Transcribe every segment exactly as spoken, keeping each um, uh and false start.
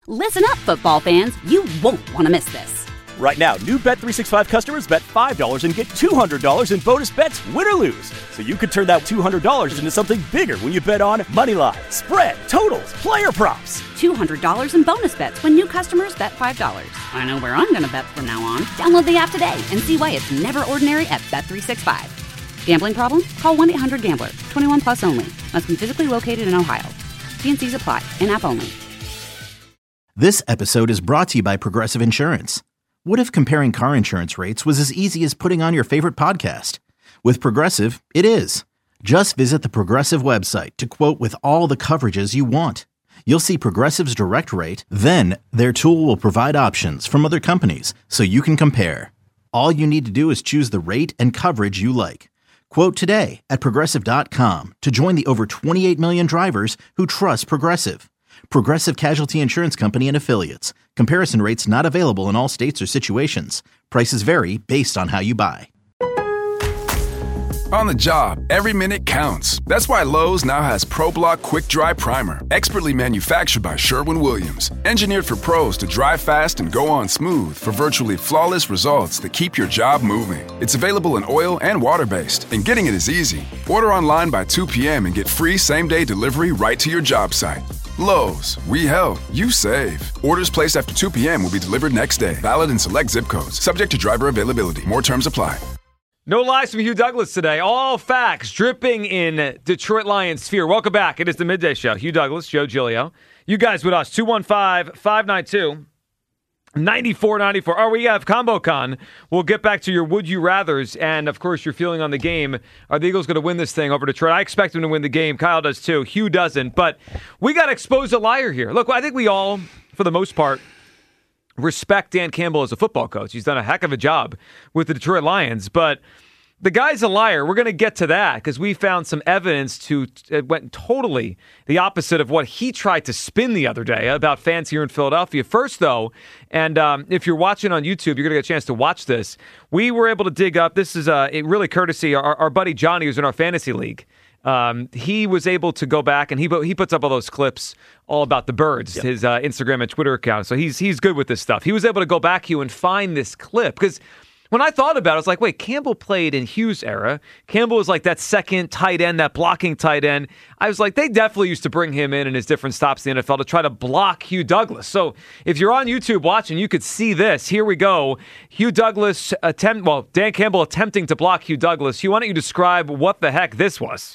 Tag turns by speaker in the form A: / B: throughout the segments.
A: Listen up, football fans. You won't want to miss this.
B: Right now, new Bet three sixty-five customers bet five dollars and get two hundred dollars in bonus bets, win or lose. So you could turn that two hundred dollars into something bigger when you bet on moneyline, spread, totals, player props.
A: two hundred dollars in bonus bets when new customers bet five dollars. I know where I'm going to bet from now on. Download the app today and see why it's never ordinary at Bet three sixty-five. Gambling problem? Call one eight hundred gambler. twenty-one plus only. Must be physically located in Ohio. T and C's apply. In-app only.
C: This episode is brought to you by Progressive Insurance. What if comparing car insurance rates was as easy as putting on your favorite podcast? With Progressive, it is. Just visit the Progressive website to quote with all the coverages you want. You'll see Progressive's direct rate, then their tool will provide options from other companies so you can compare. All you need to do is choose the rate and coverage you like. Quote today at Progressive dot com to join the over twenty-eight million drivers who trust Progressive. Progressive Casualty Insurance Company and Affiliates. Comparison rates not available in all states or situations. Prices vary based on how you buy.
D: On the job, every minute counts. That's why Lowe's now has ProBlock Quick Dry Primer, expertly manufactured by Sherwin-Williams. Engineered for pros to dry fast and go on smooth for virtually flawless results that keep your job moving. It's available in oil and water-based, and getting it is easy. Order online by two p.m. and get free same-day delivery right to your job site. Lowe's, we help, you save. Orders placed after two p.m. will be delivered next day. Valid in select zip codes. Subject to driver availability. More terms apply.
E: No lies from Hugh Douglas today. All facts dripping in Detroit Lions sphere. Welcome back. It is the Midday Show. Hugh Douglas, Joe Giglio. You guys with us. two one five, five nine two, nine four nine four. Oh, we have Combo Con. We'll get back to your Would You Rathers and, of course, your feeling on the game. Are the Eagles going to win this thing over Detroit? I expect them to win the game. Kyle does too. Hugh doesn't. But we got to expose a liar here. Look, I think we all, for the most part, respect Dan Campbell as a football coach. He's done a heck of a job with the Detroit Lions, but the guy's a liar. We're going to get to that because we found some evidence to it went totally the opposite of what he tried to spin the other day about fans here in Philadelphia. First, though, and um, if you're watching on YouTube, you're going to get a chance to watch this. We were able to dig up, this is uh, a really courtesy, our, our buddy Johnny, who's in our fantasy league. Um, he was able to go back and he he puts up all those clips all about the birds, yep. his uh, Instagram and Twitter account. So he's he's good with this stuff. He was able to go back, Hugh, and find this clip because when I thought about it, I was like, wait, Campbell played in Hugh's era. Campbell was like that second tight end, that blocking tight end. I was like, they definitely used to bring him in in his different stops in the N F L to try to block Hugh Douglas. So if you're on YouTube watching, you could see this. Here we go. Hugh Douglas attempt. Well, Dan Campbell attempting to block Hugh Douglas. Hugh, why don't you describe what the heck this was?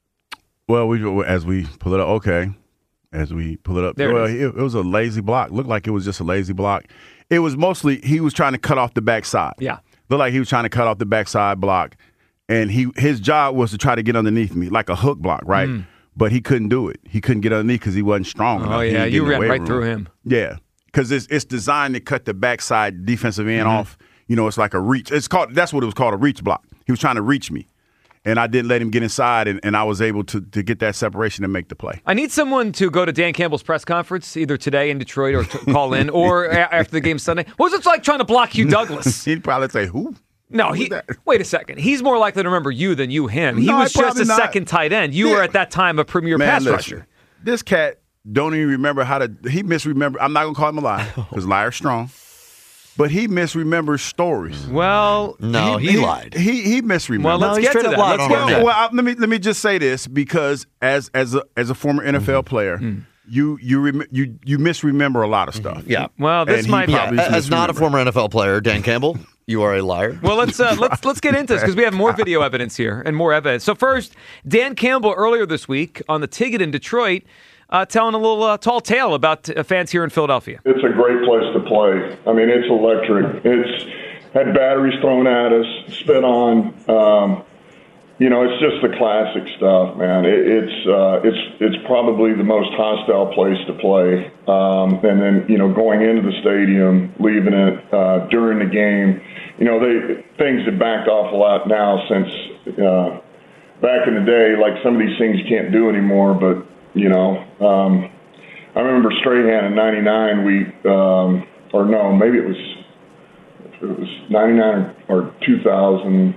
F: Well, we as we pull it up, okay. As we pull it up,
E: there
F: well,
E: it,
F: it, it was a lazy block. Looked like it was just a lazy block. It was mostly he was trying to cut off the backside.
E: Yeah,
F: looked like he was trying to cut off the backside block, and he his job was to try to get underneath me like a hook block, right? Mm. But he couldn't do it. He couldn't get underneath because he wasn't strong enough.
E: Oh yeah, you ran right room. through him.
F: Yeah, because it's it's designed to cut the backside defensive end mm-hmm. off. You know, it's like a reach. It's called that's what it was called, a reach block. He was trying to reach me. And I didn't let him get inside, and, and I was able to, to get that separation and make the play.
E: I need someone to go to Dan Campbell's press conference, either today in Detroit or t- call in, or a- after the game Sunday. What was it like trying to block Hugh Douglas?
F: He'd probably say, who?
E: No, he. Wait a second. He's more likely to remember you than you him. He
F: no,
E: was just a
F: not.
E: second tight end. You yeah. were at that time a premier
F: Man,
E: pass
F: listen,
E: rusher.
F: This cat don't even remember how to – he misremember. I'm not going to call him a liar because liar's strong. But he misremembers stories.
E: Well,
G: no, he, he, he lied.
F: He he misremembers.
E: Well, let's
G: no,
E: get to that. Let's
F: well, well, well, let me let me just say this because as as a as a former N F L mm-hmm. player, mm-hmm. you you rem- you you misremember a lot of stuff.
G: Yeah.
E: Well, this
F: and
E: might
G: yeah, as not a former N F L player, Dan Campbell, you are a liar.
E: Well, let's uh, let's let's get into this because we have more video evidence here and more evidence. So first, Dan Campbell earlier this week on the Ticket in Detroit. Uh, telling a little uh, tall tale about uh, fans here in Philadelphia.
H: It's a great place to play. I mean, it's electric. It's had batteries thrown at us, spit on. Um, you know, it's just the classic stuff, man. It, it's uh, it's it's probably the most hostile place to play. Um, and then, you know, going into the stadium, leaving it uh, during the game. You know, they things have backed off a lot now since uh, back in the day. Like some of these things you can't do anymore, but. You know, um, I remember Strahan in ninety-nine, we, um, or no, maybe it was, it was ninety-nine or two thousand.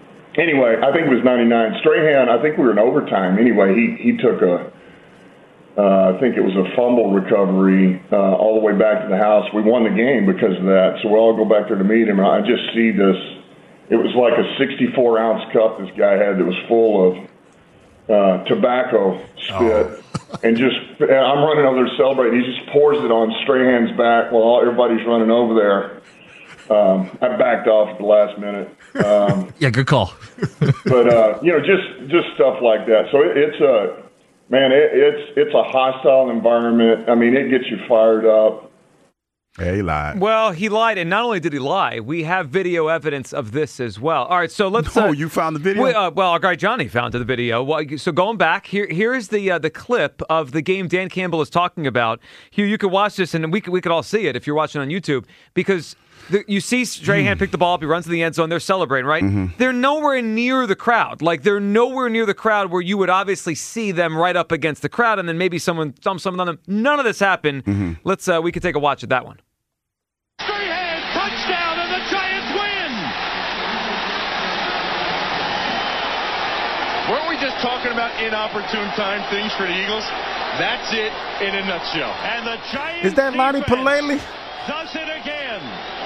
H: Anyway, I think it was ninety-nine. Strahan, I think we were in overtime. Anyway, he, he took a, Uh, I think it was a fumble recovery uh, all the way back to the house. We won the game because of that. So we all go back there to meet him. And I just see this. It was like a sixty-four ounce cup this guy had that was full of uh, tobacco spit. Oh. And just, I'm running over there celebrating. He just pours it on Strahan's back while everybody's running over there. Um, I backed off at the last minute. Um,
I: yeah, good call.
H: but, uh, you know, just, just stuff like that. So it, it's a... Man, it, it's it's a hostile environment. I mean, it gets you fired up.
F: Yeah, he lied.
E: Well, he lied, and not only did he lie, we have video evidence of this as well. All right, so let's.
F: Oh,
E: uh,
F: you found the video?
E: We, uh, well, our guy Johnny found the video. Well, so going back here, here is the uh, the clip of the game Dan Campbell is talking about. Hugh, you could watch this, and we could, we could all see it if you're watching on YouTube because. The, you see Strahan pick the ball up, he runs to the end zone, they're celebrating, right? Mm-hmm. They're nowhere near the crowd. Like, they're nowhere near the crowd where you would obviously see them right up against the crowd and then maybe someone thump something on them. None of this happened. Mm-hmm. Let's, uh, we could take a watch at that one.
J: Strahan, touchdown, and the Giants win! Weren't we just talking about inopportune time things for the Eagles? That's it in a nutshell. And the Giants
F: Is that Lonnie Palele?
J: Does it again.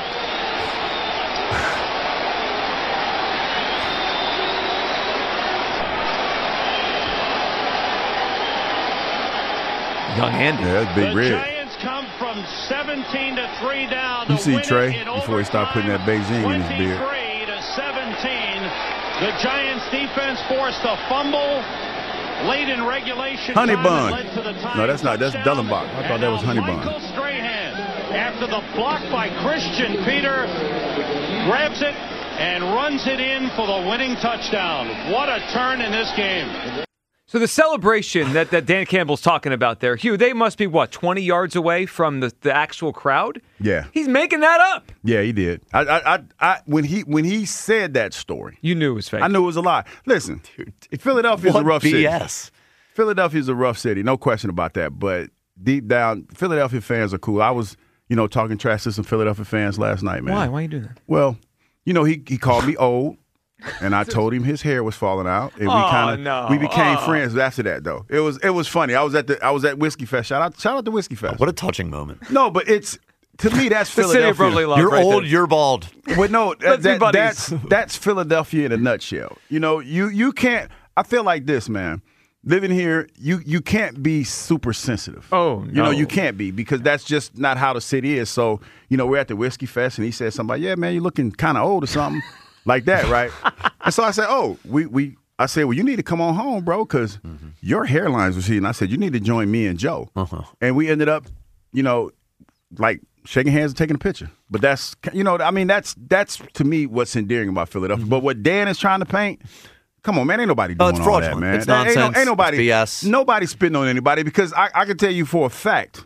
E: Young Andy.
F: Yeah, that's Big
J: the
F: Red.
J: Giants come from seventeen to three down.
F: You see Trey
J: in
F: before he started putting that Beijing in his beard.
J: twenty-three to seventeen. The Giants defense forced a fumble late in regulation.
F: Honey
J: time
F: Bun.
J: led to the
F: No, that's not. That's Dellenbach. I thought that was Honey Bun.
J: Michael Strahan, after the block by Christian Peter, grabs it and runs it in for the winning touchdown. What a turn in this game.
E: So the celebration that, that Dan Campbell's talking about there, Hugh, they must be, what, twenty yards away from the, the actual crowd?
F: Yeah.
E: He's making that up.
F: Yeah, he did. I, I, I, I, when he when he said that story,
E: you knew it was fake.
F: I knew it was a lie. Listen, Philadelphia's
G: what
F: a rough
G: B S?
F: city. Philadelphia's a rough city, no question about that. But deep down, Philadelphia fans are cool. I was, you know, talking trash to some Philadelphia fans last night, man.
E: Why? Why are you doing that?
F: Well, you know, he he called me old. And I told him his hair was falling out, and we
E: oh,
F: kind of
E: no.
F: we became
E: oh.
F: friends after that. Though it was it was funny. I was at the I was at Whiskey Fest. Shout out shout out to Whiskey Fest.
G: What a touching moment.
F: No, but it's to me that's
E: the
F: Philadelphia.
E: City of brotherly love
G: You're
E: right
G: old.
E: there.
G: You're bald.
F: Well, no, that,
E: Let's be
F: that,
E: buddies.
F: that's that's Philadelphia in a nutshell. You know, you you can't. I feel like this, man. Living here, you you can't be super sensitive.
E: Oh, no.
F: You know, you can't be because that's just not how the city is. So, you know, we're at the Whiskey Fest, and he said somebody, yeah, man, you're looking kind of old or something. Like that, right? And so I said, oh, we we. I said, well, you need to come on home, bro, because mm-hmm. your hairline's receding. I said, you need to join me and Joe. Uh-huh. And we ended up, you know, like shaking hands and taking a picture. But that's, you know, I mean, that's that's to me what's endearing about Philadelphia. Mm-hmm. But what Dan is trying to paint, come on, man, ain't nobody doing
G: oh, it's
F: all that, man.
G: It's nonsense.
F: Ain't, no, ain't nobody,
G: it's B S.
F: Nobody spitting on anybody because I, I can tell you for a fact.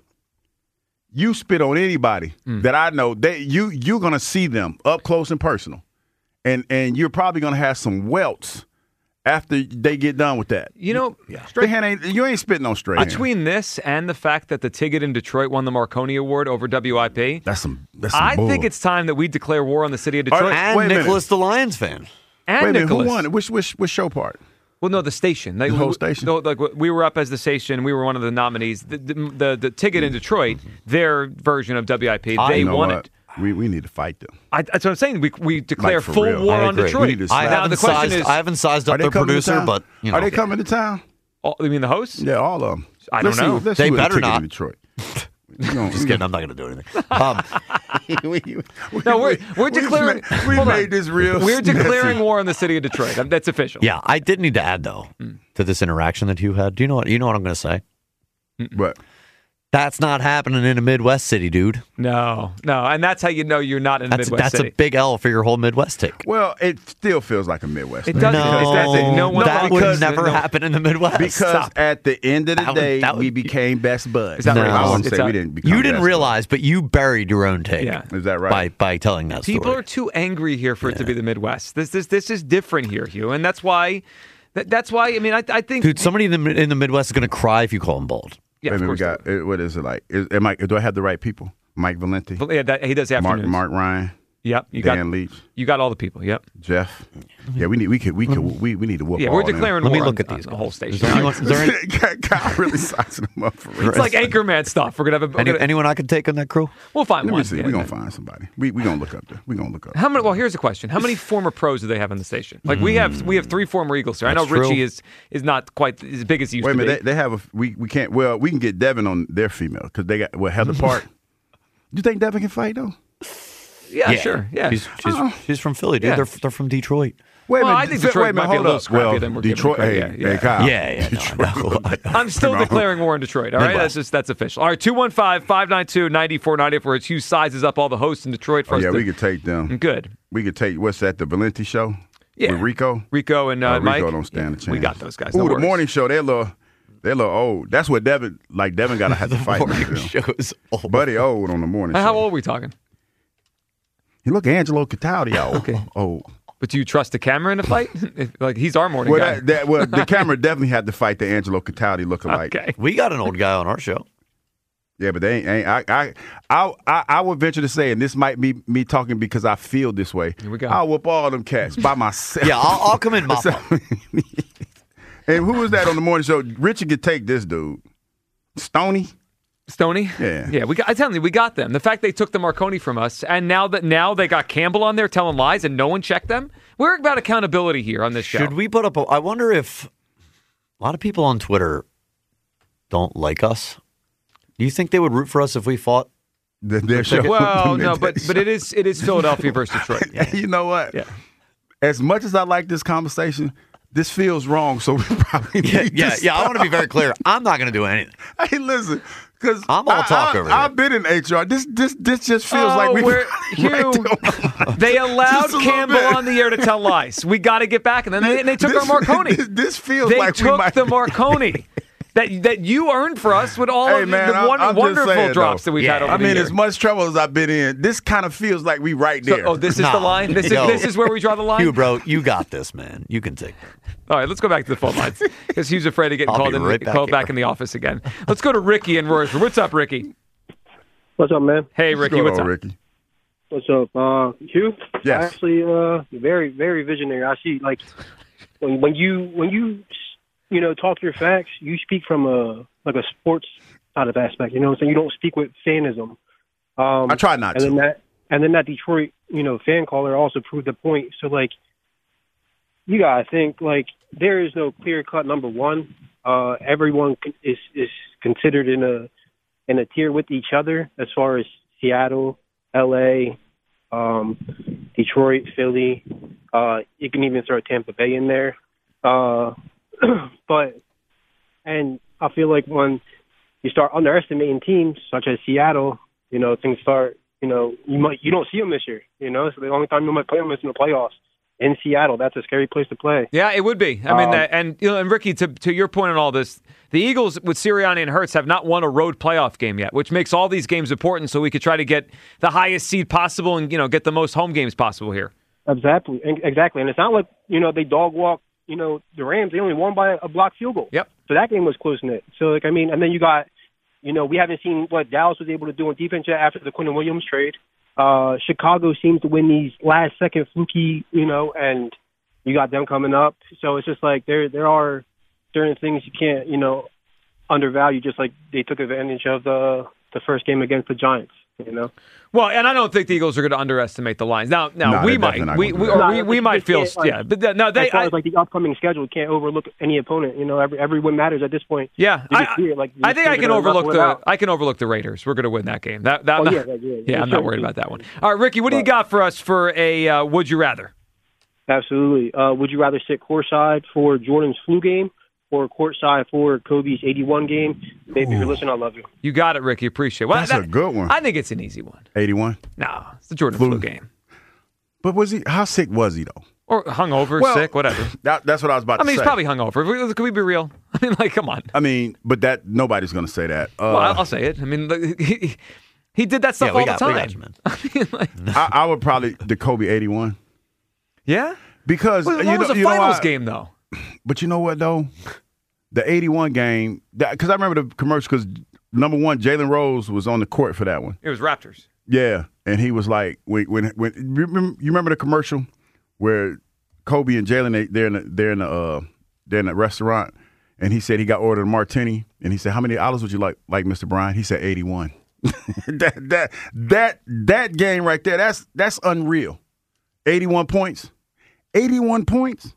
F: You spit on anybody mm. that I know, they you you're gonna see them up close and personal. And and you're probably going to have some welts after they get done with that.
E: You know,
F: yeah. Strahan ain't, you ain't spitting on Strahan.
E: Between this and the fact that the Ticket in Detroit won the Marconi Award over W I P,
F: that's some. That's some
E: I
F: bull.
E: think it's time that we declare war on the city of Detroit.
F: Right,
G: and Nicholas the Lions fan.
E: And
F: wait a minute,
E: Nicholas.
F: who won? Which which which show part?
E: Well, no, the station. They,
F: the whole
E: we,
F: station?
E: No, like we were up as the station. We were one of the nominees. The the, the, the Ticket in Detroit, their version of W I P,
F: I
E: they won
F: what?
E: it.
F: We we need to fight them.
E: I, that's what I'm saying. We we declare
F: like
E: full
F: real.
E: war
G: I
E: on
G: agree.
E: Detroit.
F: We need to
G: I
E: now
G: haven't
E: the question
G: sized,
E: is,
G: I haven't sized up their producer, but you know,
F: are they coming to town?
E: All, you mean the hosts?
F: Yeah, all of them.
E: I
F: let's
E: don't know.
F: See, let's
G: They
F: see what
G: better
F: the
G: not.
F: In Detroit. Gonna,
G: just kidding. I'm not going to do anything. Um,
F: we, we,
E: no, we're we're declaring.
F: We made, we made this real.
E: We're declaring war on the city of Detroit. That's official.
G: yeah, I did need to add though mm. to this interaction that you had. Do you know what? You know what I'm going to say?
F: What?
G: That's not happening in a Midwest city, dude.
E: No, no, and that's how you know you're not in a
G: that's,
E: Midwest
G: that's
E: city.
G: That's a big L for your whole Midwest take.
F: Well, it still feels like a Midwest.
E: It
F: thing.
E: doesn't.
G: No,
E: It doesn't. No one
G: that
E: because,
G: would never
E: no,
G: happen in the Midwest.
F: Because
G: Stop.
F: at the end of the
G: that would,
F: day,
G: would,
F: we became best buds.
E: Is that
G: no.
E: right?
F: I wouldn't
E: It's
F: say
E: a,
F: we didn't become
G: You didn't
F: best
G: realize, but you buried your own take.
E: Yeah.
F: Is that right?
G: By by telling that
E: People
G: story.
E: are too angry here for yeah. it to be the Midwest. This this this is different here, Hugh, and that's why. That, that's why. I mean, I I think.
G: Dude, somebody in the in the Midwest is going to cry if you call him bald.
E: Yeah,
F: Wait,
E: of
F: we
E: course.
F: got, what is it like? Is, am I, do I have the right people? Mike Valenti?
E: Yeah, that, he does
F: Mark,
E: afternoons.
F: Mark Ryan.
E: Yep, you
F: Dan
E: got
F: Leach,
E: you got all the people. Yep,
F: Jeff. Yeah, we need we could we could we, we need to whoop.
E: yeah,
F: all
E: we're
F: them.
E: declaring
G: Let
E: war
G: me look
E: on,
G: at these
E: on the
G: guys.
E: whole
G: Is
E: station.
G: there anyone, is there any,
F: Kyle really sizing them up for real.
E: It's like Anchorman stuff. We're gonna have a. We're
G: any,
E: gonna,
G: anyone I can take on that crew?
E: we'll find
F: Let
E: one.
F: me see.
E: Yeah,
F: We're gonna
E: yeah.
F: find somebody. We we gonna look up there. We gonna look up.
E: How many? Well, here's a question: how many former pros do they have in the station? Like we have, we have three former Eagles here. I know
G: That's
E: Richie
G: true.
E: is is not quite as big as he used
F: Wait a
E: to
F: minute.
E: be.
F: They, they have a. We we can't. Well, we can get Devin on their female because they got well Heather Park. You think Devin can fight though?
E: yeah, sure. Yeah.
G: She's she's, she's from Philly, dude.
E: Yeah.
G: They're they're from Detroit.
F: Wait a
E: Well,
F: minute.
E: I think
F: Wait
E: Detroit
F: a minute,
E: might be a
F: hold
E: little
F: up.
E: scrappier
F: well,
E: than we're giving
F: Detroit.
E: credit.
F: Hey,
E: Yeah,
F: hey,
E: yeah.
F: Kyle.
G: Yeah, yeah, no,
F: Detroit.
G: no.
E: I'm still
F: Come on.
E: declaring war on Detroit. All right, that's just that's official. All right, two one five, five nine two, nine four nine zero for Hugh sizes up all the hosts in Detroit for
F: Oh,
E: us.
F: yeah,
E: to,
F: we could take them.
E: good.
F: We could take what's that? The Valenti show.
E: Yeah.
F: With Rico.
E: Rico and uh,
F: Uh,
E: Mike.
F: Rico don't stand a chance.
E: We got those guys.
F: Ooh,
E: no
F: the
E: worries.
F: morning show. They're a little. They're a little old. That's what Devin. Like Devin got to have to fight.
G: Morning
F: with them.
G: shows. old.
F: Buddy old on the morning.
E: How
F: show.
E: old are we talking?
F: You look Angelo Cataldi old.
E: Okay.
F: Old.
E: But do you trust the camera in a fight? If- like he's our morning
F: Well,
E: guy.
F: that, that, well, the camera definitely had to fight the Angelo Cataldi lookalike.
E: Okay.
G: We got an old guy on our show.
F: Yeah, but they ain't. ain't I, I, I, I, I would venture to say, and this might be me talking because I feel this way.
E: Here we go.
F: I'll whoop all them cats by myself.
G: Yeah, I'll, I'll come in mop up.
F: And who was that on the morning show? Richard could take this dude. Stoney.
E: Stoney?
F: Yeah.
E: Yeah, we got, I tell you, we got them. The fact they took the Marconi from us, and now that now they got Campbell on there telling lies and no one checked them. We're about accountability here on this show.
G: Should we put up a, I wonder if a lot of people on Twitter don't like us. Do you think they would root for us if we fought?
F: The, their show.
E: Well,
F: The
E: no,
F: midday
E: but but
F: show.
E: it is it is Philadelphia versus Detroit. Yeah.
F: You know what?
E: Yeah.
F: As much as I like this conversation, this feels wrong. So we probably need
G: Yeah,
F: to
G: yeah, yeah. I
F: stop.
G: want to be very clear. I'm not going to do anything.
F: Hey, listen, because
G: I'm all talk
F: I,
G: over
F: I've
G: here.
F: been in H R. This this this just feels
E: Oh,
F: like we
E: we're-
F: right
E: Hugh,
F: there on-
E: They allowed
F: Just a little
E: Campbell
F: bit.
E: on the air to tell lies. We got to get back, and then they, and they took
F: This-
E: our Marconi.
F: This, this feels
E: They
F: like we
E: took
F: might
E: the
F: be-
E: Marconi that that you earned for us with all
F: Hey
E: of
F: man,
E: the
F: I'm,
E: one,
F: I'm just
E: wonderful
F: saying,
E: drops
F: though.
E: that we've
G: Yeah.
E: had over
F: I
E: the
F: mean,
E: year.
F: as much trouble as I've been in, this kind of feels like we right
E: So-
F: there.
E: oh, this is
G: No.
E: the line. This is
G: No.
E: this is where we draw the line.
G: Hugh, bro, you got this, man. You can take that.
E: All right, let's go back to the phone lines because Hugh's afraid of getting
G: I'll
E: called
G: be
E: in,
G: right back
E: called back
G: here.
E: in the office again. Let's go to Ricky in Royersford. What's up, Ricky?
I: What's up, man?
E: Hey, Ricky.
F: What's
E: What's
F: going on,
E: up?
F: Ricky?
I: What's up, uh, Hugh?
F: Yes.
I: Actually, uh, very, very visionary. I see, like, when when you when you you know talk your facts, you speak from a like a sports side of aspect. You know what I'm saying? You don't speak with fanism. Um,
F: I try not
I: and
F: to.
I: Then that, and then that Detroit, you know, fan caller also proved the point. So, like, you gotta think like there is no clear cut number one. Uh, everyone con- is is considered in a in a tier with each other as far as Seattle, L A, um, Detroit, Philly. Uh, you can even throw Tampa Bay in there. Uh, but and I feel like when you start underestimating teams such as Seattle, you know, things start. You know, you might you don't see them this year. You know, so the only time you might play them is in the playoffs in Seattle. That's a scary place to play.
E: Yeah, it would be. I mean,
I: Um,
E: that, and you know, and Ricky, to to your point on all this, the Eagles with Sirianni and Hurts have not won a road playoff game yet, which makes all these games important. So we could try to get the highest seed possible and you know get the most home games possible here.
I: Exactly, exactly. And it's not like you know they dog walk. You know the Rams. They only won by a blocked field goal.
E: Yep.
I: So that game was close knit. So like I mean, and then you got, you know, we haven't seen what Dallas was able to do on defense yet after the Quentin Williams trade. Uh, Chicago seems to win these last second fluky, you know, and you got them coming up. So it's just like there there are certain things you can't, you know, undervalue. Just like they took advantage of the the first game against the Giants. You know.
E: Well, and I don't think the Eagles are going to underestimate the lines. Now, now
F: No,
E: we
F: they're
E: might,
F: definitely not
E: we
F: gonna
E: we,
F: do
E: or
I: that.
E: we,
I: No,
E: we
I: you
E: might
I: just
E: feel,
I: can't, like-
E: yeah, but the, no, they,
I: as far
E: I,
I: as like the upcoming schedule, can't overlook any opponent. You know, every every win matters at this point.
E: yeah,
I: You
E: I,
I: just see it, like, you
E: I
I: just
E: think I
I: figure
E: can
I: they're
E: overlook
I: knuckle it
E: the,
I: out.
E: I can overlook the Raiders. We're going to win that game. That, that,
I: Oh,
E: not-
I: yeah, yeah, yeah.
E: yeah, I'm
I: Sure,
E: not worried
I: sure.
E: about that one. All right, Ricky, what do you
I: But-
E: got for us for a uh, Would You Rather?
I: Absolutely. Uh, would you rather sit courtside for Jordan's flu game or courtside for Kobe's eighty-one game? Baby, if you're listening, I love you.
E: You got it, Ricky. Appreciate it. Well,
F: That's
E: that-
F: a good one.
E: I think it's an easy one.
F: eighty-one.
E: No, it's the Jordan
F: Flu.
E: flu game.
F: But was he? How sick was he though?
E: Or hungover,
F: Well,
E: sick, whatever.
F: That, that's what I was about
E: I
F: to
E: mean,
F: say.
E: he's probably hungover. Can we be real? I mean, like, come on.
F: I mean, but that nobody's going to say that. Uh,
E: Well, I'll say it. I mean, like, he, he did that stuff
G: Yeah, we
E: all
G: got-
E: the
G: we
E: time.
G: got you, man.
E: I mean, like,
F: I, I would probably the Kobe eighty-one
E: yeah?
F: because
E: Well,
F: you
E: what was
F: know,
E: the
F: you know
E: finals
F: why-
E: game, though?
F: But you know what though, the eighty-one game because I remember the commercial because number one Jalen Rose was on the court for that one.
E: It was Raptors.
F: Yeah, and he was like, when when, when you remember the commercial where Kobe and Jalen they, they're in the, they're in the uh, they're in the restaurant, and he said he got ordered a martini, and he said, "How many olives would you like, like Mister Bryant?" He said, eighty-one. that that that that game right there, that's that's unreal. eighty-one points, eighty-one points.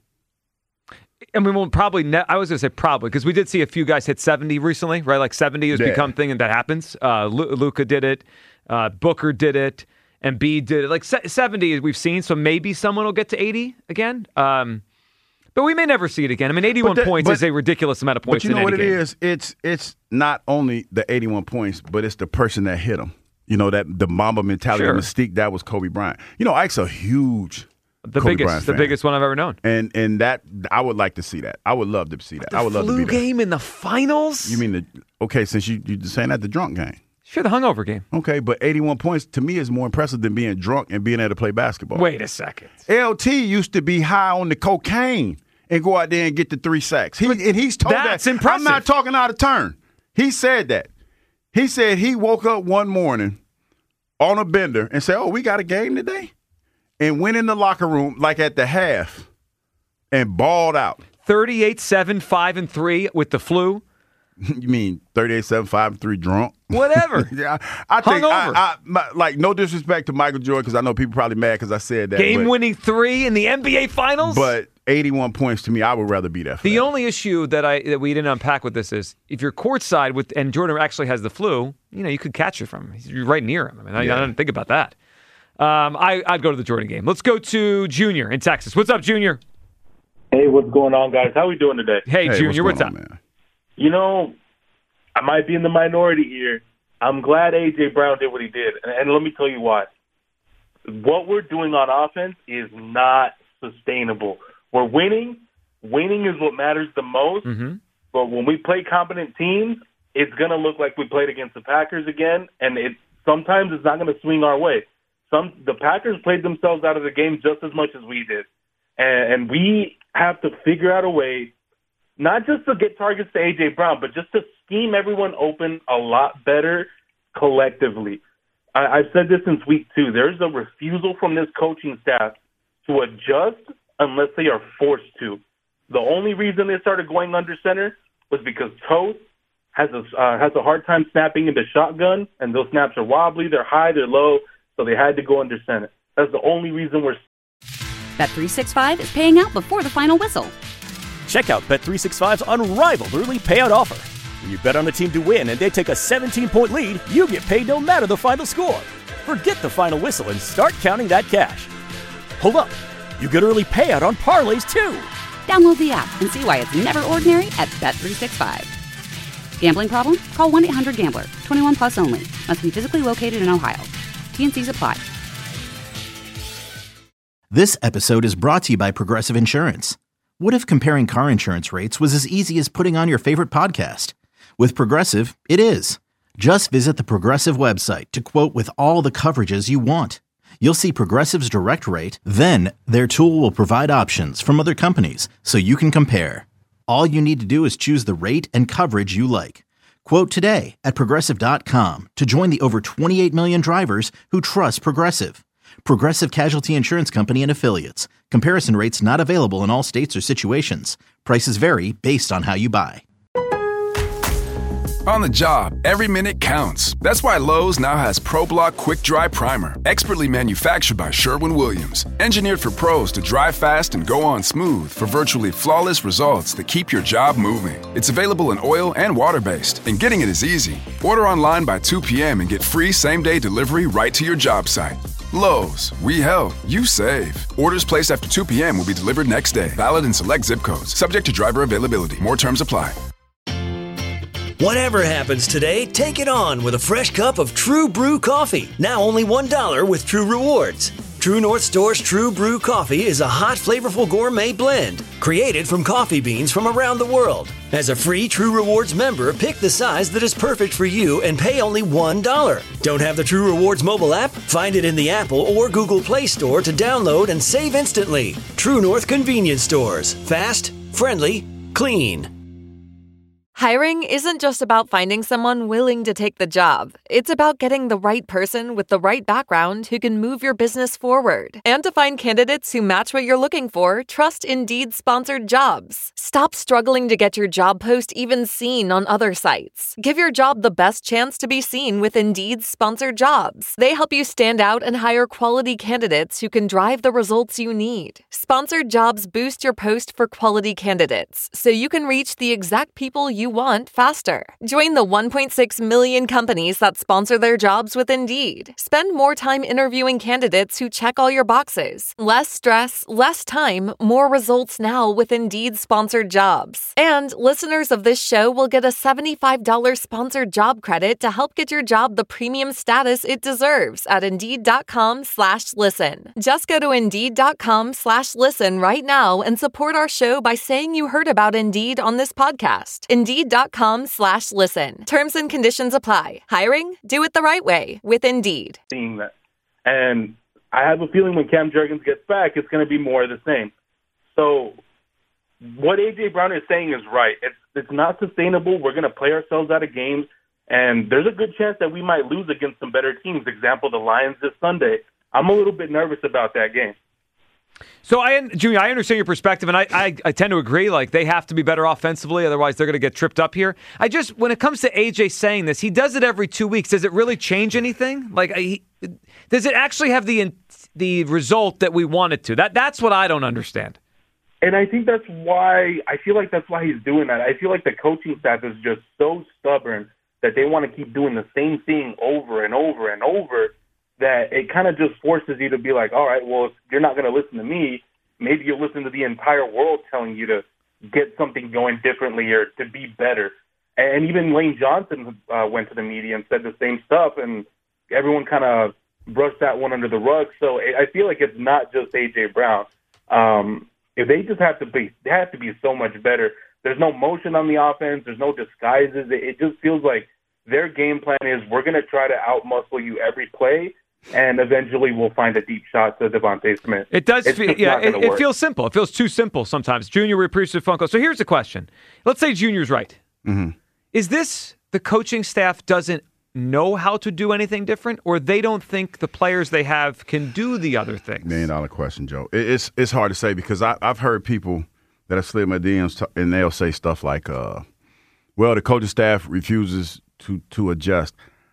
E: And we won't probably. Ne- I was going to say probably because we did see a few guys hit seventy recently, right? Like seventy has
F: yeah.
E: become thing, and that happens. Uh, Luka did it. Uh, Booker did it. And B did it. Like seventy we've seen, so maybe someone will get to eighty again. Um, but we may never see it again. I mean, eighty-one that, points but, is a ridiculous amount of points.
F: But you know
E: in
F: what
E: any
F: it
E: game.
F: is? It's it's not only the eighty-one points, but it's the person that hit him. You know, that the Mamba mentality,
E: sure.
F: the mystique, that was Kobe Bryant. You know, Ike's a huge
E: the
F: Kobe
E: biggest,
F: Bryant
E: the
F: fan.
E: biggest one I've ever known.
F: And and that I would like to see that. I would love to see that.
E: The
F: I would love to be
E: flu
F: there.
E: game in the finals.
F: You mean the okay? Since you you're saying that the drunk game.
E: Sure, the hungover game.
F: Okay, but eighty-one points to me is more impressive than being drunk and being able to play basketball.
E: Wait a second.
F: L T used to be high on the cocaine and go out there and get the three sacks. He, and he's told
E: That's
F: that.
E: impressive.
F: I'm not talking out of turn. He said that. He said he woke up one morning on a bender and said, "Oh, we got a game today," and went in the locker room like at the half and balled out.
E: thirty-eight, seven, five, and three with the flu.
F: You mean thirty-eight, seven, five, and three drunk?
E: Whatever.
F: yeah, I think, I,
E: Hungover.
F: I, my, like, no disrespect to Michael Jordan because I know people probably mad because I said that.
E: Game-winning three in the N B A Finals?
F: But eighty-one points to me, I would rather be that. For
E: the
F: that.
E: only issue that I that we didn't unpack with this is if you're courtside with and Jordan actually has the flu, you know, you could catch it from him. You're right near him. I mean, I,
F: Yeah.
E: I didn't think about that. Um, I, I'd go to the Jordan game. Let's go to Junior in Texas. What's up, Junior?
K: Hey, what's going on, guys? How we doing today?
E: Hey,
F: Hey,
E: Junior,
F: what's
E: what's,
F: going
E: up?
F: on, man?
K: You know, I might be in the minority here. I'm glad A J. Brown did what he did, and, and let me tell you why. What we're doing on offense is not sustainable. We're winning. Winning is what matters the most.
E: Mm-hmm.
K: But when we play competent teams, it's going to look like we played against the Packers again, and it sometimes it's not going to swing our way. Some the Packers played themselves out of the game just as much as we did, and, and we have to figure out a way not just to get targets to A J. Brown, but just to scheme everyone open a lot better collectively. I, I've said this since week two. There's a refusal from this coaching staff to adjust unless they are forced to. The only reason they started going under center was because Toth has a uh, has a hard time snapping into shotgun, and those snaps are wobbly, they're high, they're low, so they had to go under center. That's the only reason we're.
A: Bet three sixty-five is paying out before the final whistle.
B: Check out Bet three sixty-five's unrivaled early payout offer. When you bet on a team to win and they take a seventeen-point lead, you get paid no matter the final score. Forget the final whistle and start counting that cash. Hold up. You get early payout on parlays, too.
A: Download the app and see why it's never ordinary at Bet three sixty-five. Gambling problem? Call one eight hundred gambler. twenty-one plus only. Must be physically located in Ohio. T N Cs apply.
C: This episode is brought to you by Progressive Insurance. What if comparing car insurance rates was as easy as putting on your favorite podcast? With Progressive, it is. Just visit the Progressive website to quote with all the coverages you want. You'll see Progressive's direct rate, then their tool will provide options from other companies so you can compare. All you need to do is choose the rate and coverage you like. Quote today at Progressive dot com to join the over twenty-eight million drivers who trust Progressive. Progressive Casualty Insurance Company and Affiliates. Comparison rates not available in all states or situations. Prices vary based on how you buy.
D: On the job, every minute counts. That's why Lowe's now has ProBlock Quick Dry Primer, expertly manufactured by Sherwin-Williams. Engineered for pros to dry fast and go on smooth for virtually flawless results that keep your job moving. It's available in oil and water-based, and getting it is easy. Order online by two p.m. and get free same-day delivery right to your job site. Lowe's, we help, you save. Orders placed after two p.m. will be delivered next day. Valid in select zip codes. Subject to driver availability. More terms apply.
L: Whatever happens today, take it on with a fresh cup of True Brew coffee. Now only one dollar with True Rewards. True North Store's True Brew coffee is a hot, flavorful gourmet blend created from coffee beans from around the world. As a free True Rewards member, pick the size that is perfect for you and pay only one dollar. Don't have the True Rewards mobile app? Find it in the Apple or Google Play Store to download and save instantly. True North Convenience Stores. Fast, friendly, clean.
M: Hiring isn't just about finding someone willing to take the job. It's about getting the right person with the right background who can move your business forward. And to find candidates who match what you're looking for, trust Indeed-sponsored jobs. Stop struggling to get your job post even seen on other sites. Give your job the best chance to be seen with Indeed-sponsored jobs. They help you stand out and hire quality candidates who can drive the results you need. Sponsored jobs boost your post for quality candidates, so you can reach the exact people you want faster. Join the one point six million companies that sponsor their jobs with Indeed. Spend more time interviewing candidates who check all your boxes. Less stress, less time, more results now with Indeed-sponsored jobs. And listeners of this show will get a seventy-five dollars sponsored job credit to help get your job the premium status it deserves at Indeed.com slash listen. Just go to Indeed.com slash listen right now and support our show by saying you heard about Indeed on this podcast. Indeed.com slash listen. Terms and conditions apply. Hiring? Do it the right way with Indeed.
K: Seeing that. And I have a feeling when Cam Jurgens gets back, it's going to be more of the same. So what A J. Brown is saying is right. It's it's not sustainable. We're going to play ourselves out of games, and there's a good chance that we might lose against some better teams. Example, the Lions this Sunday. I'm a little bit nervous about that game.
E: So, I, Junior, I understand your perspective, and I, I, I tend to agree. Like, they have to be better offensively, otherwise they're going to get tripped up here. I just, when it comes to A J saying this, he does it every two weeks. Does it really change anything? Like, he, does it actually have the the result that we want it to? That That's what I don't understand.
K: And I think that's why, I feel like that's why he's doing that. I feel like the coaching staff is just so stubborn that they want to keep doing the same thing over and over and over, that it kind of just forces you to be like, all right, well, if you're not going to listen to me, maybe you'll listen to the entire world telling you to get something going differently or to be better. And even Lane Johnson uh, went to the media and said the same stuff, and everyone kind of brushed that one under the rug. So I feel like it's not just A J. Brown. Um, if they just have to be, they have to be so much better. There's no motion on the offense. There's no disguises. It, it just feels like their game plan is we're going to try to outmuscle you every play, and eventually we'll find a deep shot to Devontae Smith.
E: It does
K: it's
E: feel, yeah, it, it feels simple. It feels too simple sometimes. Junior, we appreciate the phone call. So here's the question. Let's say Junior's right.
F: Mm-hmm.
E: Is this the coaching staff doesn't know how to do anything different, or they don't think the players they have can do the other things?
F: Million dollar question, Joe. It, it's it's hard to say because I, I've heard people that have slid my D Ms t- and they'll say stuff like, uh, well, the coaching staff refuses to to adjust.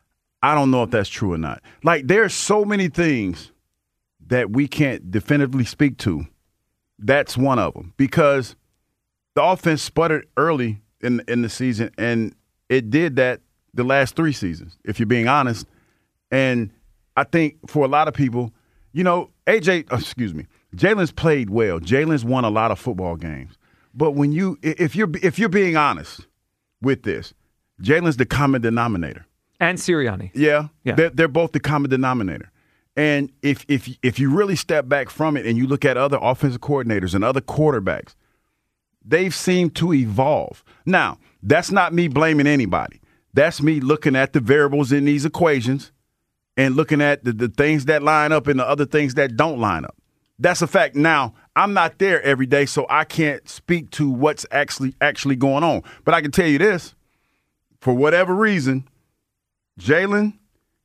F: I don't know if that's true or not. Like, there's so many things that we can't definitively speak to. That's one of them because the offense sputtered early in in the season, and it did that the last three seasons, if you're being honest. And I think for a lot of people, you know, A J, oh, excuse me, Jalen's played well. Jalen's won a lot of football games. But when you, if you're if you're being honest with this, Jalen's the common denominator.
E: And Sirianni.
F: Yeah,
E: yeah.
F: They're, they're both the common denominator. And if if if you really step back from it and you look at other offensive coordinators and other quarterbacks, they've seemed to evolve. Now, that's not me blaming anybody. That's me looking at the variables in these equations and looking at the, the things that line up and the other things that don't line up. That's a fact. Now, I'm not there every day, so I can't speak to what's actually actually going on. But I can tell you this. For whatever reason, Jalen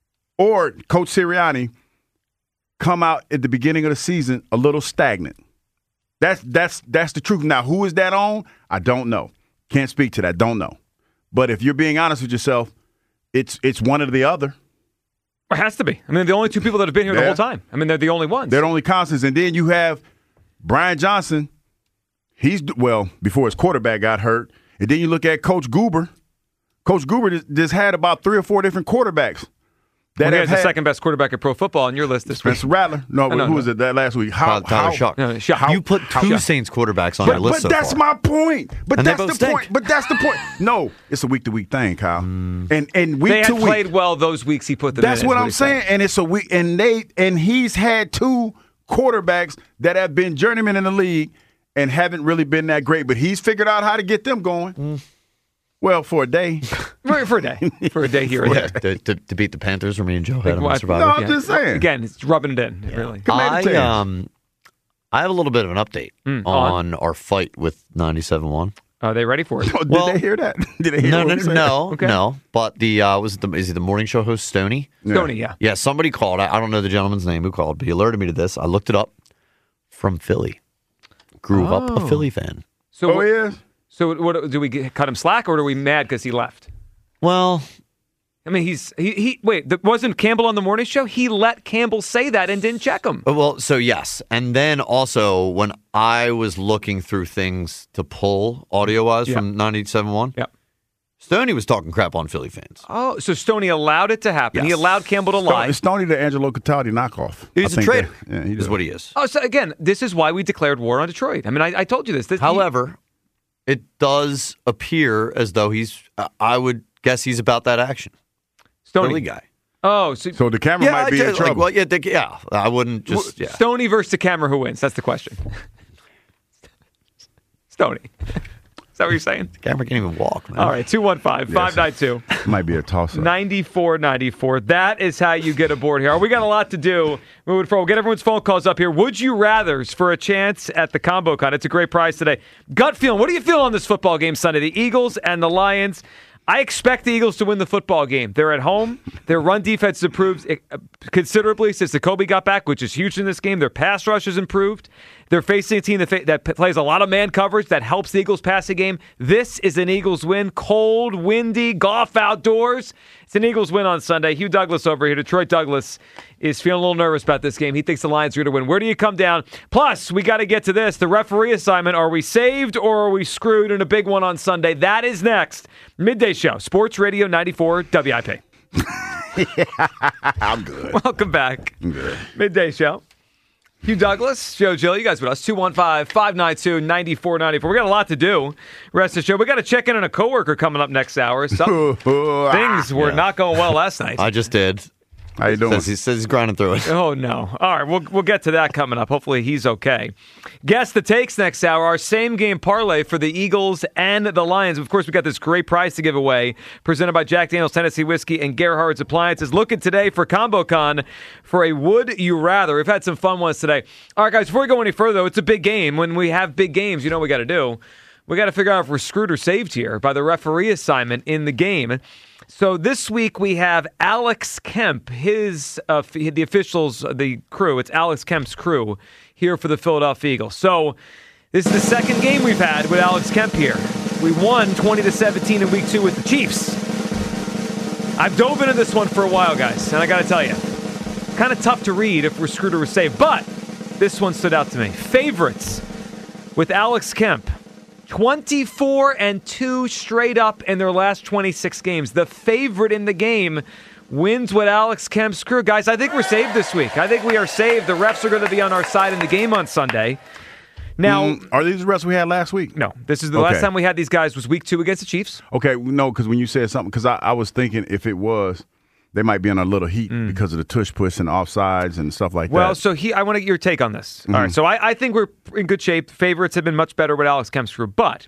F: or Coach Sirianni come out at the beginning of the season a little stagnant. That's that's that's the truth. Now, who is that on? I don't know. Can't speak to that. Don't know. But if you're being honest with yourself, it's it's one or the other.
E: It has to be. I mean, the only two people that have been here
F: yeah.
E: the whole time. I mean, they're the only ones.
F: They're the only constants. And then you have Brian Johnson. He's, well, before his quarterback got hurt. And then you look at Coach Goober. Coach Goober just, just had about three or four different quarterbacks.
E: That well, he has the second best quarterback at pro football on your list this week.
F: Spencer Rattler. No,
E: no
F: who
E: no.
F: was it that last week?
G: How, Tyler Shough.
E: No, Shough.
G: How, you put two how, Saints quarterbacks on
F: but,
G: your list
F: but
G: so
F: that's
G: far.
F: my point. But
G: and
F: that's the
G: stink.
F: point. But that's the point. No, it's a week to week thing, Kyle. Mm. And and week
E: they
F: to
E: have
F: week.
E: played well those weeks he put them
F: that's
E: in.
F: That's what I'm saying. Said. And it's a week. And they and he's had two quarterbacks that have been journeymen in the league and haven't really been that great. But he's figured out how to get them going. Mm. Well, for a day.
E: for, for a day. For a day here or
G: yeah,
E: there.
G: To, to, to beat the Panthers where me and Joe had them
E: on
G: Survivor.
F: No, I'm
E: yeah.
F: just saying.
E: Again, it's rubbing it in,
G: yeah.
E: really.
G: I, um, I have a little bit of an update
E: mm,
G: on, on our fight with ninety-seven point one.
E: Are they ready for it?
F: Did
G: Well-
F: they hear that? Did they hear
G: No,
F: what
G: no,
F: we said?
G: no,
E: Okay.
G: no. But the uh, was it the is he the morning show host Stoney?
E: Stoney, yeah.
G: Yeah, somebody called. I, I don't know the gentleman's name who called, but he alerted me to this. I looked it up. From Philly, grew up
E: Oh.
G: a Philly fan.
E: So,
F: Oh,
E: what-
F: yeah?
E: so what, do we get, cut him slack, or are we mad because he left?
G: Well,
E: I mean, he's he, he wait. th- Wasn't Campbell on the morning show? He let Campbell say that and didn't check him.
G: uh, well, so yes, and then also when I was looking through things to pull audio wise
E: Yeah.
G: from ninety-seven point one,
E: Yeah.
G: Stoney was talking crap on Philly fans.
E: Oh, so Stoney allowed it to happen. He
G: Yes.
E: allowed Campbell to
F: Sto-
E: lie.
F: Is Stoney the Angelo Cataldi knockoff?
G: He's
F: I
G: a
F: think
G: traitor.
F: that- yeah, he
G: is
F: does.
G: what he is.
E: Oh, so again, this is why we declared war on Detroit. I mean, I, I told you this. this
G: However, it does appear as though he's. uh, I would guess he's about that action.
E: Stoney
G: Philly guy.
E: Oh, so,
F: So the camera
G: Yeah,
F: might
G: I
F: be in
G: just- like,
F: trouble.
G: well, yeah, they, yeah. I wouldn't just.
E: w-
G: Yeah.
E: Stoney versus the camera, who wins? That's the question. Stoney. Is that what you're saying?
G: Camera can't even walk, man.
E: All right, two one five, five nine two.
F: Might be a toss-up.
E: ninety-four ninety-four. That is how you get aboard here. We got a lot to do moving forward. We'll get everyone's phone calls up here. Would you rathers for a chance at the Combo Con? It's a great prize today. Gut feeling. What do you feel on this football game Sunday? The Eagles and the Lions. I expect the Eagles to win the football game. They're at home. Their run defense has improved considerably since the Kobe got back, which is huge in this game. Their pass rush has improved. They're facing a team that, fa- that plays a lot of man coverage that helps the Eagles passing game. This is an Eagles win. Cold, windy, golf outdoors. It's an Eagles win on Sunday. Hugh Douglas over here. Detroit Douglas is feeling a little nervous about this game. He thinks the Lions are going to win. Where do you come down? Plus, we got to get to this. The referee assignment. Are we saved or are we screwed in a big one on Sunday? That is next. Midday Show. Sports Radio ninety-four W I P.
F: I'm good.
E: Welcome back.
F: I'm good.
E: Midday Show. Hugh Douglas, Joe Gill, you guys with us. two one five, five nine two, nine four nine four. We got a lot to do. Rest of the show. We got to check in on a coworker coming up next hour. Some things were
G: Yeah.
E: not going well last night.
G: I just did.
F: How you doing?
G: Says he says he's grinding through it.
E: Oh, no. All right, we'll, we'll get to that coming up. Hopefully he's okay. Guess the takes next hour. Our same game parlay for the Eagles and the Lions. Of course, we got this great prize to give away presented by Jack Daniel's Tennessee Whiskey and Gerhardt's Appliances. Looking today for ComboCon for a Would You Rather. We've had some fun ones today. All right, guys, before we go any further, though, it's a big game. When we have big games, you know what we got to do. We got to figure out if we're screwed or saved here by the referee assignment in the game. So this week we have Alex Kemp, his uh, the officials, the crew. It's Alex Kemp's crew here for the Philadelphia Eagles. So this is the second game we've had with Alex Kemp here. We won twenty to seventeen in week two with the Chiefs. I've dove into this one for a while, guys, and I got to tell you, kind of tough to read if we're screwed or we're saved. But this one stood out to me. Favorites with Alex Kemp. twenty-four and two straight up in their last twenty-six games. The favorite in the game wins with Alex Kemp's crew. Guys, I think we're saved this week. I think we are saved. The refs are going to be on our side in the game on Sunday. Now,
F: Mm, are these the refs we had last week?
E: no, this is the
F: Okay.
E: last time we had these guys was week two against the Chiefs.
F: Okay, no, because when you said something, because I, I was thinking if it was, they might be in a little heat because of the tush push and offsides and stuff like
E: Mm. Well,
F: that.
E: so he, I want to get your take on this. All
F: Mm-hmm.
E: right, so I, I think we're in good shape. Favorites have been much better with Alex Kemp's crew, but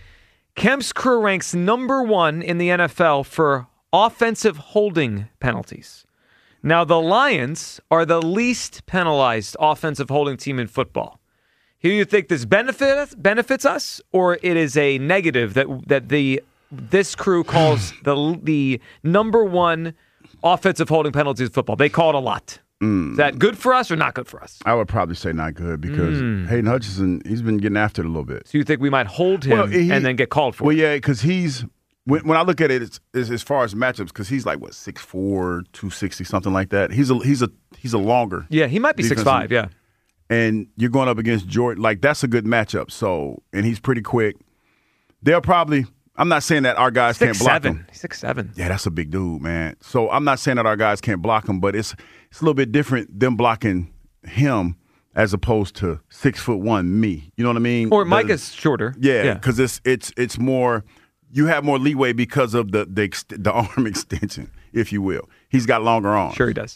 E: Kemp's crew ranks number one in the N F L for offensive holding penalties. Now, the Lions are the least penalized offensive holding team in football. Do you think this benefit, benefits us, or it is a negative that that the this crew calls the the number one offensive holding penalties in football? They call it a lot.
F: Mm.
E: Is that good for us or not good for us?
F: I would probably say not good because
E: Mm.
F: Hayden Hutchinson, he's been getting after it a little bit.
E: So you think we might hold him
F: Well, he-
E: and then get called for
F: Well,
E: it?
F: yeah, because he's when, when I look at it, it's, it's as far as matchups, because he's like what six four, two sixty, something like that. He's a he's a he's a longer.
E: Yeah, he might be six five. Yeah.
F: And you're going up against Jordan, like that's a good matchup. So, and he's pretty quick. They'll probably. I'm not saying that our guys
E: Six
F: can't block
E: seven.
F: him.
E: Six seven.
F: Yeah, that's a big dude, man. So I'm not saying that our guys can't block him, but it's it's a little bit different them blocking him as opposed to six foot one me. You know what I mean?
E: Or
F: The-
E: Micah's shorter.
F: Yeah, because it's it's it's more. You have more leeway because of the the ex- the arm extension, if you will. He's got longer arms.
E: Sure, he does.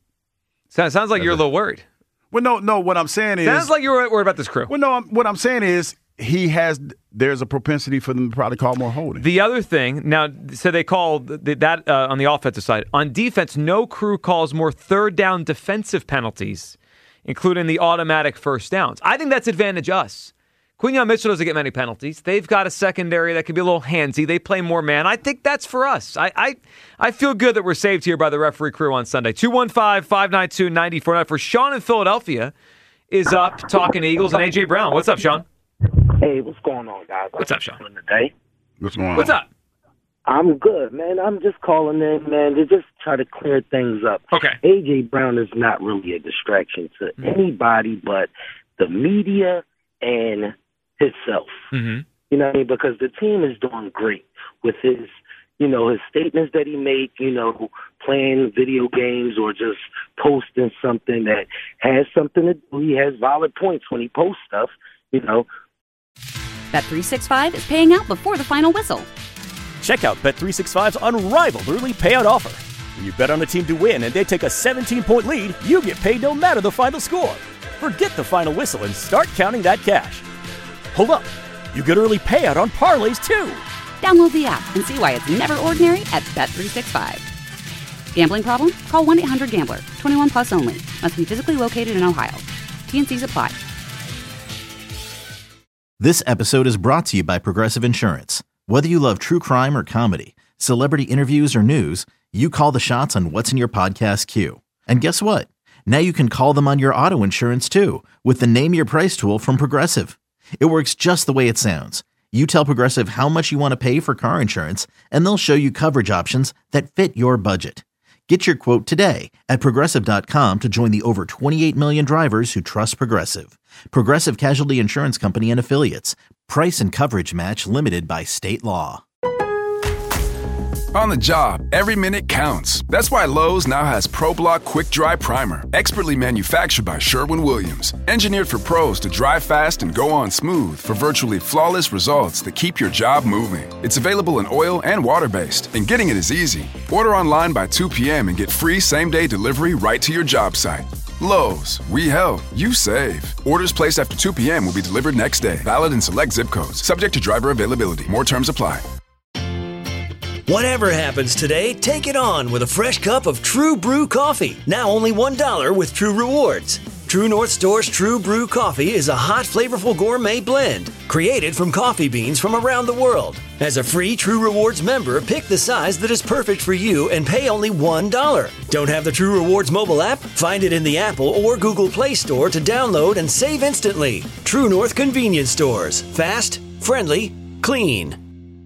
E: Sounds sounds like you're a little worried.
F: Well, no, no. What I'm saying is,
E: Sounds like you're worried about this crew.
F: well, no. I'm, what I'm saying is, he has. There's a propensity for them to probably call more holding.
E: The other thing, now, so they call the, that uh, on the offensive side. On defense, no crew calls more third down defensive penalties, including the automatic first downs. I think that's advantage us Quinyon Mitchell doesn't get many penalties. They've got a secondary that can be a little handsy. They play more man. I think that's for us. I I, I feel good that we're saved here by the referee crew on Sunday. two one five, five nine two, nine four nine. For Sean in Philadelphia is up talking Eagles and A J. Brown. What's up, Sean?
N: Hey, what's going on, guys?
E: What's up, Sean?
N: Today?
F: What's going on?
E: What's up?
N: I'm good, man. I'm just calling in, man, to just try to clear things up.
E: Okay.
N: A J. Brown is not really a distraction to anybody but the media and himself.
E: Mm-hmm.
N: You know what I mean? Because the team is doing great with his, you know, his statements that he make, you know, playing video games or just posting something that has something to do. He has valid points when he posts stuff, you know.
A: Bet three sixty-five is paying out before the final whistle.
B: Check out Bet three sixty-five's unrivaled early payout offer. When you bet on a team to win and they take a seventeen-point lead, you get paid no matter the final score. Forget the final whistle and start counting that cash. Hold up. You get early payout on parlays, too.
A: Download the app and see why it's never ordinary at Bet three sixty-five. Gambling problem? Call one eight hundred gambler. twenty-one plus only. Must be physically located in Ohio. T N Cs apply.
C: This episode is brought to you by Progressive Insurance. Whether you love true crime or comedy, celebrity interviews or news, you call the shots on what's in your podcast queue. And guess what? Now you can call them on your auto insurance too with the Name Your Price tool from Progressive. It works just the way it sounds. You tell Progressive how much you want to pay for car insurance, and they'll show you coverage options that fit your budget. Get your quote today at Progressive dot com to join the over twenty-eight million drivers who trust Progressive. Progressive Casualty Insurance Company and Affiliates. Price and coverage match limited by state law.
D: On the job, every minute counts. That's why Lowe's now has ProBlock Quick Dry Primer, expertly manufactured by Sherwin-Williams. Engineered for pros to dry fast and go on smooth for virtually flawless results that keep your job moving. It's available in oil and water-based, and getting it is easy. Order online by two p.m. and get free same-day delivery right to your job site. Lowe's, we help, you save. Orders placed after two p.m. will be delivered next day. Valid in select zip codes. Subject to driver availability. More terms apply.
L: Whatever happens today, take it on with a fresh cup of True Brew coffee. Now only one dollar with True Rewards. True North Store's True Brew coffee is a hot, flavorful gourmet blend created from coffee beans from around the world. As a free True Rewards member, pick the size that is perfect for you and pay only one dollar. Don't have the True Rewards mobile app? Find it in the Apple or Google Play Store to download and save instantly. True North Convenience Stores. Fast, friendly, clean.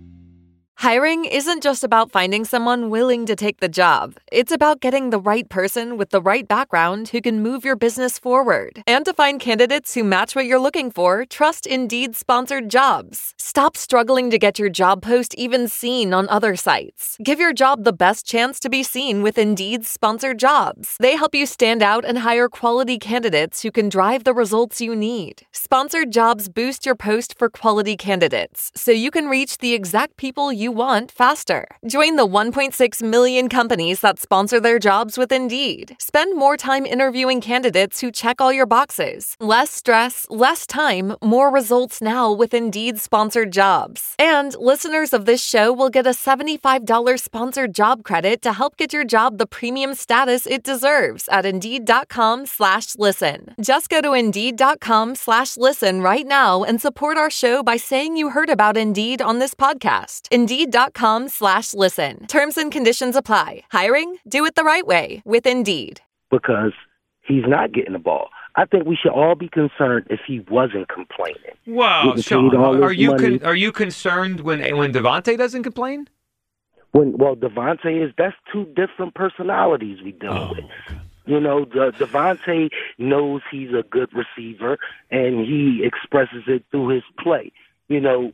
M: Hiring isn't just about finding someone willing to take the job. It's about getting the right person with the right background who can move your business forward. And to find candidates who match what you're looking for, trust Indeed sponsored jobs. Stop struggling to get your job post even seen on other sites. Give your job the best chance to be seen with Indeed sponsored jobs. They help you stand out and hire quality candidates who can drive the results you need. Sponsored jobs boost your post for quality candidates, so you can reach the exact people you want faster. Join the one point six million companies that sponsor their jobs with Indeed. Spend more time interviewing candidates who check all your boxes. Less stress, less time, more results now with Indeed sponsored jobs. And listeners of this show will get a seventy-five dollars sponsored job credit to help get your job the premium status it deserves at Indeed.com slash listen. Just go to Indeed.com slash listen right now and support our show by saying you heard about Indeed on this podcast. Indeed.com slash listen. Terms and conditions apply. Hiring? Do it the right way with Indeed.
N: Because he's not getting the ball. I think we should all be concerned if he wasn't complaining.
E: Wow, Sean, are you con- are you concerned when when Devontae doesn't complain?
N: When well, Devontae is that's two different personalities we deal oh, with. God. You know, De- Devontae knows he's a good receiver, and he expresses it through his play. You know,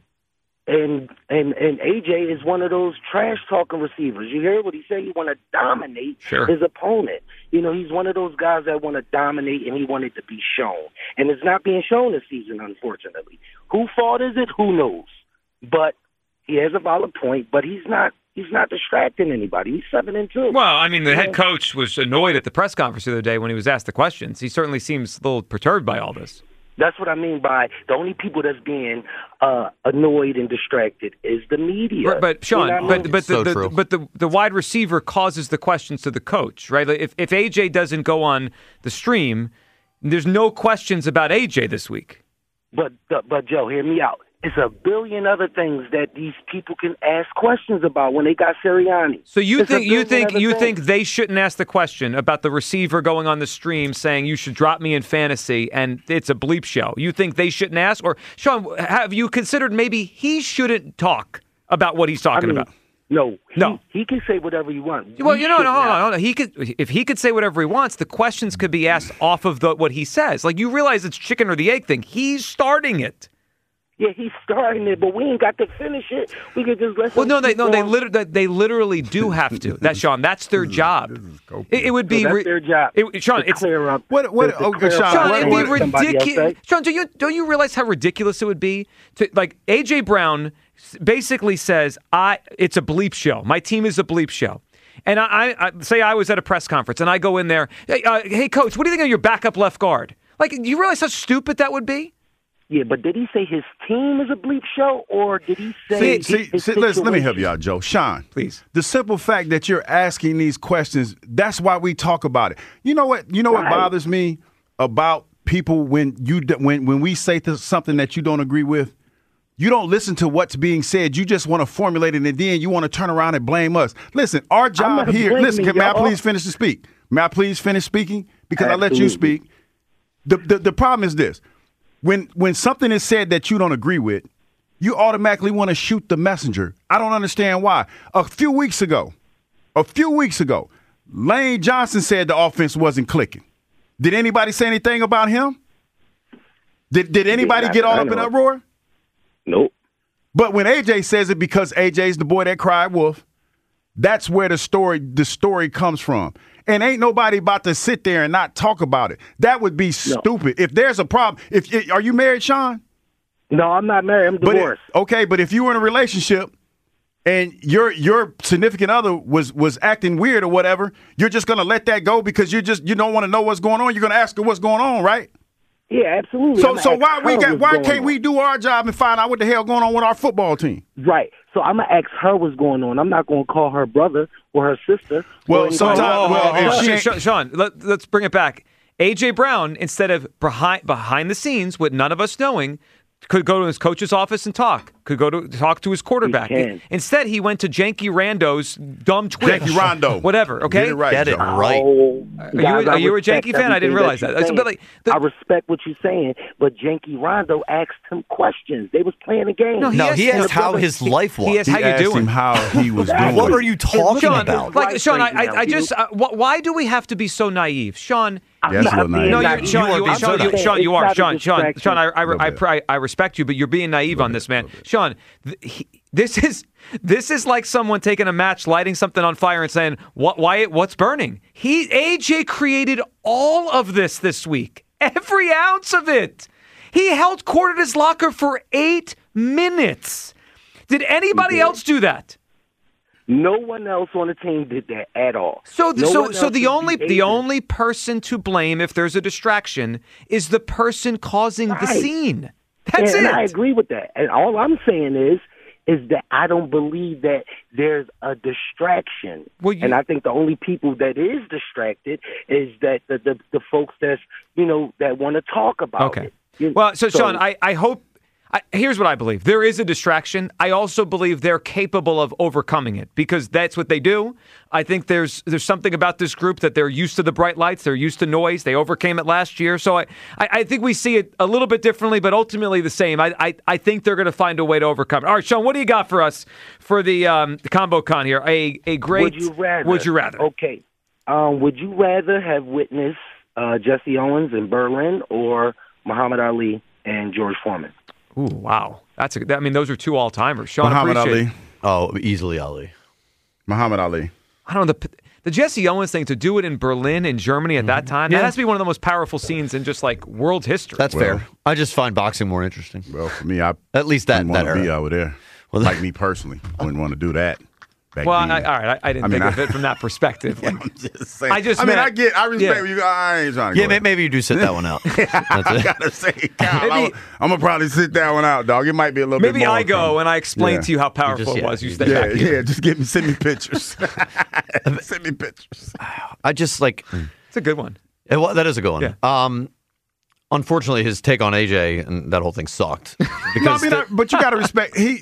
N: and and and A J is one of those trash talking receivers. You hear what he said? He want to dominate
E: sure.
N: his opponent. You know, he's one of those guys that want to dominate, and he wanted to be shown, and it's not being shown this season, unfortunately. Who fault is it? Who knows? But he has a valid point. But he's not. He's not distracting anybody. He's seven and two.
E: Well, I mean, the
N: you
E: head
N: know?
E: coach was annoyed at the press conference the other day when he was asked the questions. He certainly seems a little perturbed by all this.
N: That's what I mean by the only people that's being uh, annoyed and distracted is the media.
E: Right, but Sean,
N: you know
E: but but
G: so
E: the,
G: true.
E: the but the the wide receiver causes the questions to the coach, right? Like if if A J doesn't go on the stream, there's no questions about A J this week.
N: but but Joe, hear me out. It's a billion other things that these people can ask questions about when they got Sirianni.
E: So you
N: It's a
E: think you
N: billion
E: think
N: other
E: you
N: things.
E: think they shouldn't ask the question about the receiver going on the stream saying you should drop me in fantasy and it's a bleep show? You think they shouldn't ask? Or Sean, have you considered maybe he shouldn't talk about what he's talking
N: I mean,
E: about?
N: No, he,
E: No.
N: he can say whatever he wants.
E: Well,
N: We
E: you know,
N: should
E: no, hold
N: not.
E: on, hold on. He could, if he could say whatever he wants, the questions could be asked off of the what he says. Like you realize it's chicken or the egg thing. He's starting it.
N: Yeah, he's starting it, but we ain't got to finish it. We could just let.
E: Well,
N: him
E: no, they
N: keep
E: no, they
N: going.
E: literally they literally do have to. That's Sean. That's their job. It, it would be
N: So that's
E: re-
N: their job.
E: It, Sean,
N: to
E: it's
N: clear up.
F: What- what-
N: to- to
F: okay,
N: clear
F: Sean,
N: up
E: Sean,
F: what-
E: it'd
F: what-
E: be
N: somebody else
E: ridiculous.
N: say.
E: Sean, do you don't you realize how ridiculous it would be to like A J Brown s- basically says, "I it's a bleep show. My team is a bleep show." And I, I, I say I was at a press conference and I go in there, hey, uh, hey coach, what do you think of your backup left guard? Like, do you realize how stupid that would be?
N: Yeah, but did he say his team is a bleep show, or did he say?
F: See, see,
N: his
F: see listen, let me
N: situation?
F: help you out, Joe. Sean,
E: please.
F: The simple fact that you're asking these questions, that's why we talk about it. You know what? You know what
N: Right.
F: bothers me about people when you d- when when we say th- something that you don't agree with. You don't listen to what's being said. You just want to formulate it, and then you want to turn around and blame us. Listen, our job
N: not
F: here.
N: blaming
F: Listen, can, may I
N: y'all.
F: please finish to speak? May I please finish speaking? Because I let you
N: Absolutely.
F: speak. The, the the problem is this: when when something is said that you don't agree with, you automatically want to shoot the messenger. I don't understand why. A few weeks ago, a few weeks ago, Lane Johnson said the offense wasn't clicking. Did anybody say anything about him? Did Did anybody
N: Yeah,
F: get all
N: I
F: up in
N: know.
F: uproar?
N: Nope.
F: But when A J says it because A J's the boy that cried wolf, that's where the story the story comes from. And ain't nobody about to sit there and not talk about it. That would be stupid. If there's a problem, if are you married, Sean?
N: No, I'm not married. I'm
F: But it-
N: divorced.
F: okay, but if you were in a relationship and your your significant other was was acting weird or whatever, you're just gonna let that go because you just you don't want to know what's going on. You're gonna ask her what's going on, right?
N: Yeah, absolutely.
F: So
N: I'm
F: so
N: gonna
F: why
N: ask
F: we
N: her
F: got
N: what's
F: why
N: going
F: can't
N: on.
F: we do our job and find out what the hell going on with our football team?
N: Right. So I'm gonna ask her what's going on. I'm not gonna call her brother or her sister.
F: Well,
N: or anybody
F: sometimes-
N: else.
F: well, if
E: Oh,
F: she
E: Sean,
F: ain't-
E: Sean, Sean, let, let's bring it back. A J Brown, instead of behind behind the scenes with none of us knowing, could go to his coach's office and talk. Could go to talk to his quarterback.
N: can.
E: Instead, he went to Janky Rando's dumb Twitch.
F: Janky Rondo.
E: Whatever, okay?
F: Get it right,
G: Get it
F: Joe.
G: right.
N: Oh,
E: Are you-
N: guys, I
E: are you a
N: respect
E: Janky fan? I didn't
N: everything
E: realize
N: you're
E: that.
N: saying.
E: But like, the-
N: I respect what you're saying, but Janky Rondo asked him questions. They was playing a game.
E: No,
G: No, he
E: asked
G: asked
E: him-
G: how his life was.
E: He asked how
F: He
E: you
F: asked
E: doing.
F: him how he was doing.
G: What are you talking
E: Sean,
G: about?
E: like
N: Right
E: Sean, I,
N: crazy
E: I,
N: now,
E: I just uh, wh- why do we have to be so naive, Sean?
N: I'm
F: Yes,
N: not
F: a little
N: being
F: naive.
E: No,
N: naive.
E: you're, Sean,
G: You are
E: you,
G: being
E: Sean,
G: so
E: you,
G: naive.
E: Sean, you
N: It's
E: are.
N: not a
E: Sean, Sean,
N: distraction.
E: Sean, I, I, I,
F: Little
E: I, I respect you, but you're being naive on this, man. Sean, th- he, this is this is like someone taking a match, lighting something on fire, and saying, "What? Why? What's burning?" He A J created all of this this week, every ounce of it. He held court at his locker for eight minutes. Did anybody else do that?
N: No one else on the team did that at all.
E: So, the,
N: No
E: so,
N: one
E: so
N: else
E: the
N: was
E: only the
N: behaving.
E: only person to blame if there's a distraction is the person causing the
N: Right.
E: scene. That's
N: and
E: it.
N: I agree with that. And all I'm saying is, is that I don't believe that there's a distraction.
E: Well, you-
N: and I think the only people that is distracted is that the the, the folks that's you know that want to talk about
E: Okay.
N: it. You-
E: Well, so, Sean, I, I hope. I, here's what I believe. There is a distraction. I also believe they're capable of overcoming it because that's what they do. I think there's there's something about this group that they're used to the bright lights. They're used to noise. They overcame it last year. So I, I, I think we see it a little bit differently, but ultimately the same. I, I, I think they're going to find a way to overcome it. All right, Sean, what do you got for us for the, um, the combo con here? A, a great.
N: Would you rather?
E: Would you rather?
N: Okay. Um, would you rather have witnessed uh, Jesse Owens in Berlin or Muhammad Ali and George Foreman?
E: Ooh, wow. That's a, I mean, those are two all timers. Sean,
F: Muhammad
E: appreciate
F: Ali.
E: it.
G: Oh, easily Ali.
F: Muhammad Ali.
E: I don't know, the the Jesse Owens thing, to do it in Berlin, in Germany at that time,
G: Yeah.
E: that has to be one of the most powerful scenes in just like world history.
G: That's
F: Well-
G: fair. I just find boxing more interesting.
F: Well, for me, I
G: At least that,
F: didn't
G: that
F: want to be
G: era.
F: over there.
G: Well,
F: like me personally, wouldn't want to do that. Back
E: Well,
F: then.
E: I, all right, I, I didn't
F: I mean,
E: think of
F: I-
E: it from that perspective. Like,
F: I'm just saying.
E: I just
F: I mean,
E: meant-
F: I get, I respect
E: yeah.
F: you. I ain't trying to.
G: Yeah,
F: go
G: may-
F: there.
G: maybe you do sit that one out. That's
F: I
G: it.
F: gotta say, Kyle,
E: Maybe-
F: I'm, I'm gonna probably sit that one out, dog. It might be a little
E: maybe
F: bit more.
E: I go
F: from-
E: and I explain
F: Yeah.
E: to you how powerful
G: just-
E: it
G: yeah,
E: was. You
G: you
E: stay
F: Yeah,
E: back here.
F: yeah. Just give me, send me pictures. send me pictures.
G: I just like
E: It's a good one.
G: it, wa- that is a good one.
E: Yeah.
G: Um, unfortunately, his take on A J and that whole thing sucked. Because
F: no, I mean,
G: the-
F: I, but you got to respect he.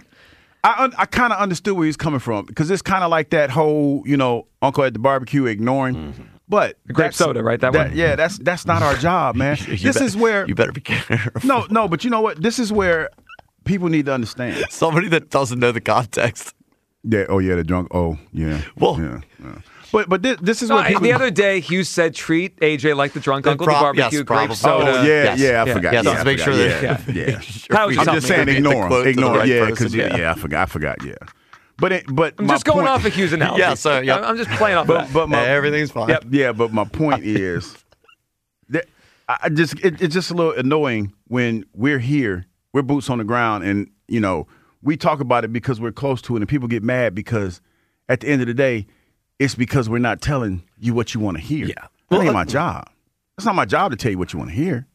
F: I I kind of understood where he's coming from because it's kind of like that whole you know uncle at the barbecue ignoring. Mm-hmm. But
E: the grape soda, right? That,
F: that
E: one.
F: Yeah, that's that's not our job, man.
G: you
F: this
G: bet,
F: is where
G: you better be careful.
F: No, no, but you know what? This is where people need to understand.
G: Somebody that doesn't know the context.
F: Yeah. Oh yeah, the drunk. Oh yeah.
G: Well.
F: Yeah. yeah. But but this, this is
E: no,
F: what people,
E: the other day Hughes said treat A J like the drunk
G: The
E: uncle,
G: prop-
E: the barbecue,
G: yes,
E: grape
G: probably.
E: soda.
F: Oh yeah,
G: Yes.
F: yeah. I
G: Yeah.
F: forgot.
G: Yes,
F: yeah,
G: let's
F: I
G: make
F: forgot.
G: sure
F: yeah,
G: that-
F: yeah. yeah.
E: Kyle was
F: I'm
E: telling
F: just
E: me.
F: saying,
G: Beat the
F: ignore him.
G: quote to the
F: Ignore.
G: right
F: Yeah,
G: person,
F: because
G: yeah.
F: yeah, I forgot. I forgot. Yeah. But it, but
E: I'm
F: my
E: just going
F: point,
E: off a Hughes analogy.
G: Yeah, so, yeah.
E: I'm just playing off
F: But
E: of that.
F: but my,
G: Hey, everything's fine.
F: Yep. Yeah, but my point is that I I just it, it's just a little annoying when we're here, we're boots on the ground, and you know we talk about it because we're close to it, and people get mad because at the end of the day, it's because we're not telling you what you want to hear.
G: Yeah.
F: That
G: Well,
F: ain't
G: uh,
F: my job. It's not my job to tell you what you want to hear.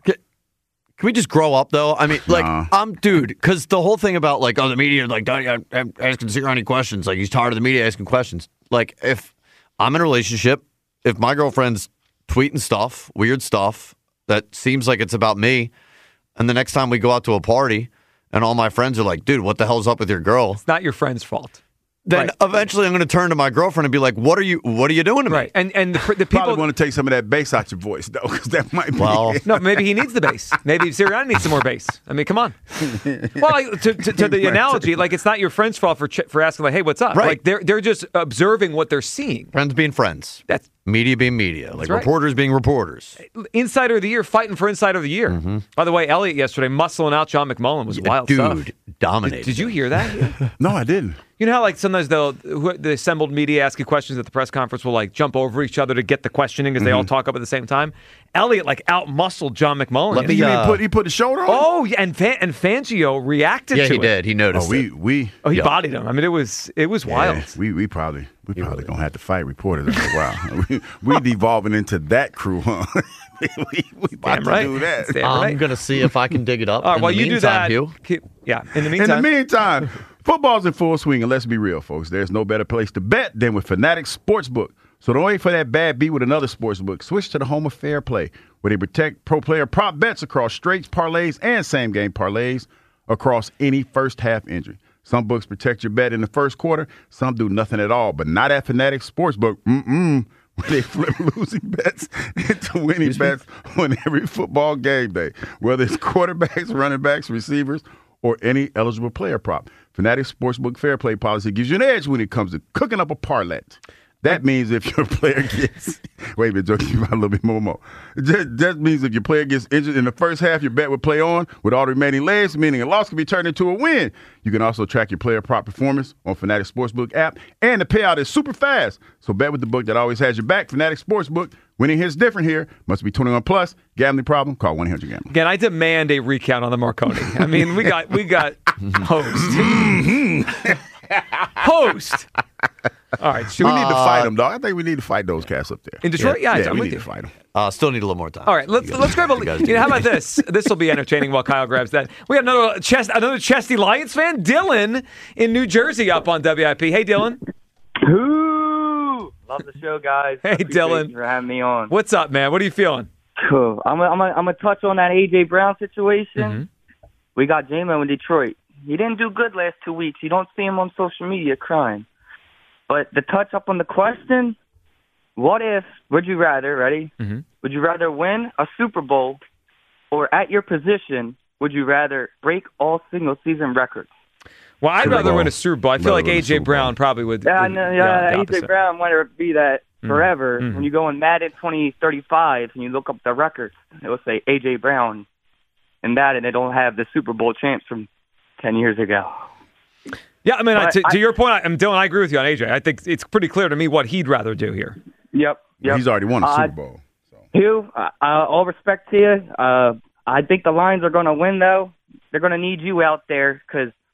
G: Can we just grow up, though? I mean, like,
F: Nah.
G: I'm, dude, because the whole thing about, like, oh, the media, like, don't- I'm asking Zero any questions. Like, he's tired of the media asking questions. Like, if I'm in a relationship, if my girlfriend's tweeting stuff, weird stuff, that seems like it's about me, and the next time we go out to a party, and all my friends are like, dude, what the hell's up with your girl?
E: It's not your friend's fault.
G: Then
E: Right.
G: eventually I'm going to turn to my girlfriend and be like, what are you, what are you doing to me?
E: Right. And and the, the
F: Probably
E: people.
F: want to take some of that bass out your voice though, because that might be.
G: Well,
E: No, maybe he needs the bass. Maybe Sirianni needs some more bass. I mean, come on. Well, like, to, to, to the analogy, like it's not your friend's fault for ch- for asking, like, "Hey, what's up?"
G: Right.
E: Like they're they're just observing what they're seeing.
G: Friends being friends.
E: That's
G: Media being media. Like
E: right.
G: reporters being reporters.
E: Insider of the year, fighting for Insider of the Year.
G: Mm-hmm.
E: By the way, Elliott yesterday muscling out John McMullen was wild stuff.
G: Dude, dominated.
E: Did, did you hear that?
F: No, I didn't.
E: You know how like sometimes they'll who- the assembled media asking questions at the press conference will like jump over each other to get the questioning because they all talk up at the same time. Elliott like out muscled John McMullen.
G: Let me,
F: You mean
G: uh,
F: put he put the shoulder on?
E: Oh, yeah, and Fan- and Fangio reacted
G: Yeah,
E: to
G: he
E: it.
G: did. He noticed
F: Oh, we
G: it.
F: we
E: Oh, he
G: Yeah.
E: bodied him. I mean, it was it was wild.
F: Yeah, we we probably we probably gonna have to fight reporters after a while. we, we devolving into that crew, huh? we we about
E: Damn
F: to
E: right.
F: do that.
E: Damn
G: I'm
E: right.
G: going to see if I can dig it up.
E: All right,
G: In
E: well,
G: the
E: you do
G: meantime,
E: that.
G: Hugh,
E: Keep- yeah. In the
F: In
E: meantime,
F: the meantime, football's in full swing, and let's be real, folks. There's no better place to bet than with Fanatics Sportsbook. So don't wait for that bad beat with another sportsbook. Switch to the home of fair play, where they protect pro player prop bets across straights, parlays, and same game parlays across any first half injury. Some books protect your bet in the first quarter. Some do nothing at all, but not at Fanatics Sportsbook. Mm-mm. Where they flip losing bets into winning bets on every football game day, whether it's quarterbacks, running backs, receivers, or any eligible player prop. Fanatics Sportsbook Fair Play policy gives you an edge when it comes to cooking up a parlay. That means if your player gets wait a minute, joking about a little bit more more. That, that means if your player gets injured in the first half, your bet would play on with all the remaining legs, meaning a loss can be turned into a win. You can also track your player prop performance on Fanatics Sportsbook app, and the payout is super fast. So bet with the book that always has your back. Fanatics Sportsbook. Winning hits different here. Must be twenty-one plus. Gambling problem? Call one eight hundred gambler.
E: again, I demand a recount on the Marconi. I mean, we got we got host. host. All right, should
F: We
E: we
F: need to
E: uh,
F: fight them, dog. I think we need to fight those cats up there.
E: in Detroit? Yeah,
F: yeah,
E: I'm
F: we
E: with
F: need
E: you.
F: to fight them.
G: uh, still need a little more time.
E: All right, let's let's grab a.
G: you guys
E: You
G: do.
E: know, how about this? This will be entertaining while Kyle grabs that. We got another chest, another chesty Lions fan, Dylan in New Jersey, up on W I P. Hey, Dylan.
O: Who? Love the show, guys.
E: Hey,
O: Appreciate
E: Dylan.
O: you for having me on.
E: What's up, man? What are you feeling?
O: Cool. I'm gonna I'm I'm gonna touch on that A J Brown situation.
E: Mhm.
O: We got J-Mo in Detroit. He didn't do good last two weeks. You don't see him on social media crying. But the touch up on the question, what if, would you rather, ready?
E: Mhm.
O: Would you rather win a Super Bowl or at your position, would you rather break all single season records?
E: Well, I'd
F: Super
E: rather
F: Bowl.
E: win a Super Bowl. I feel
F: Rather
E: like
F: win a
E: A J
F: Super Bowl.
E: Brown probably would.
O: Yeah, I
E: would-
O: know,
E: yeah,
O: yeah,
E: the
O: A J
E: opposite.
O: Brown wanted to be that
E: Mhm.
O: forever.
E: Mhm.
O: When you go in Madden twenty thirty-five and you look up the records, it will say A J Brown and that, and they don't have the Super Bowl champs from ten years ago.
E: Yeah, I mean,
O: But
E: to, to
O: I-
E: your point, I, I'm Dylan. I agree with you on A J. I think it's pretty clear to me what he'd rather do here.
O: Yep, yep.
F: He's already won a
O: Uh,
F: Super Bowl.
O: Hugh, uh, uh, all respect to you. Uh, I think the Lions are going to win, though. They're going to need you out there because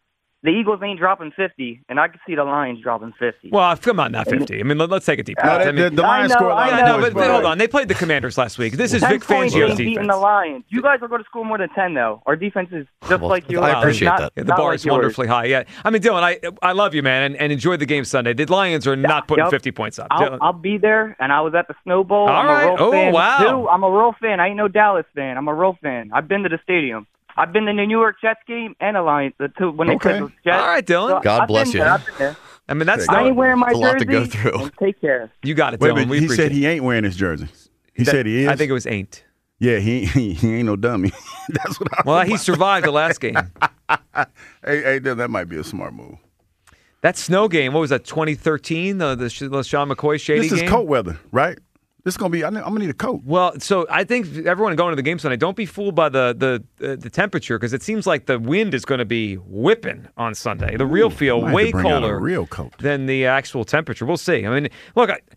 O: the Eagles ain't dropping fifty, and I can see the Lions dropping fifty.
E: Well, come on, not fifty. I mean, let, let's take a deep breath.
F: No, they-
E: I mean,
F: the- the Lions
O: I know,
F: scored a lot
O: I
F: of
O: know,
E: no,
F: points,
E: but, but hold
F: but-
E: on. They played the Commanders last week. This is
O: ten
E: Vic
O: points
E: Fangio's
O: ain't beating
E: defense.
O: the Lions. You guys are going to score more than ten, though. Our defense is just
G: Well,
O: like yours.
G: I appreciate
O: not,
G: that.
E: Yeah, the
O: not
E: bar
O: like
E: is
O: yours.
E: wonderfully high. Yeah, I mean, Dylan, I I love you, man, and, and enjoyed the game Sunday. The Lions are not putting
O: Yep.
E: fifty points up.
O: I'll,
E: Dylan-
O: I'll be there, and I was at the Snow Bowl.
E: All
O: I'm
E: right.
O: a real
E: Oh,
O: fan,
E: wow.
O: too. I'm a real fan. I ain't no Dallas fan. I'm a real fan. I've been to the stadium. I've been to the New York Jets game and Alliance the two when they
F: Okay.
O: played the Jets.
E: All right, Dylan.
O: So
G: God
O: I've
G: bless
O: been
G: you.
O: there. I've been there.
E: I mean, that's
O: I ain't wearing my
G: It's a lot
O: jersey.
G: to go through.
O: and take care.
E: you got it,
F: Wait,
E: Dylan.
F: but
E: We
F: he
E: appreciate
F: said he ain't wearing his jersey. He
E: That-
F: said he is.
E: I think it was ain't.
F: Yeah, he he, he ain't no dummy. That's what I.
E: Well, he survived the last game.
F: hey, hey, that that might be a smart move.
E: That snow game, what was that, twenty thirteen? The, the, the Sean McCoy shady
F: This is
E: game?
F: cold weather, right? This is gonna be. I ne- I'm gonna need a coat.
E: Well, so I think everyone going to the game Sunday, don't be fooled by the the uh, the temperature because it seems like the wind is going to be whipping on Sunday. The real feel
F: might have
E: way
F: to bring out a
E: colder
F: real coat.
E: than the actual temperature. We'll see. I mean, look, I,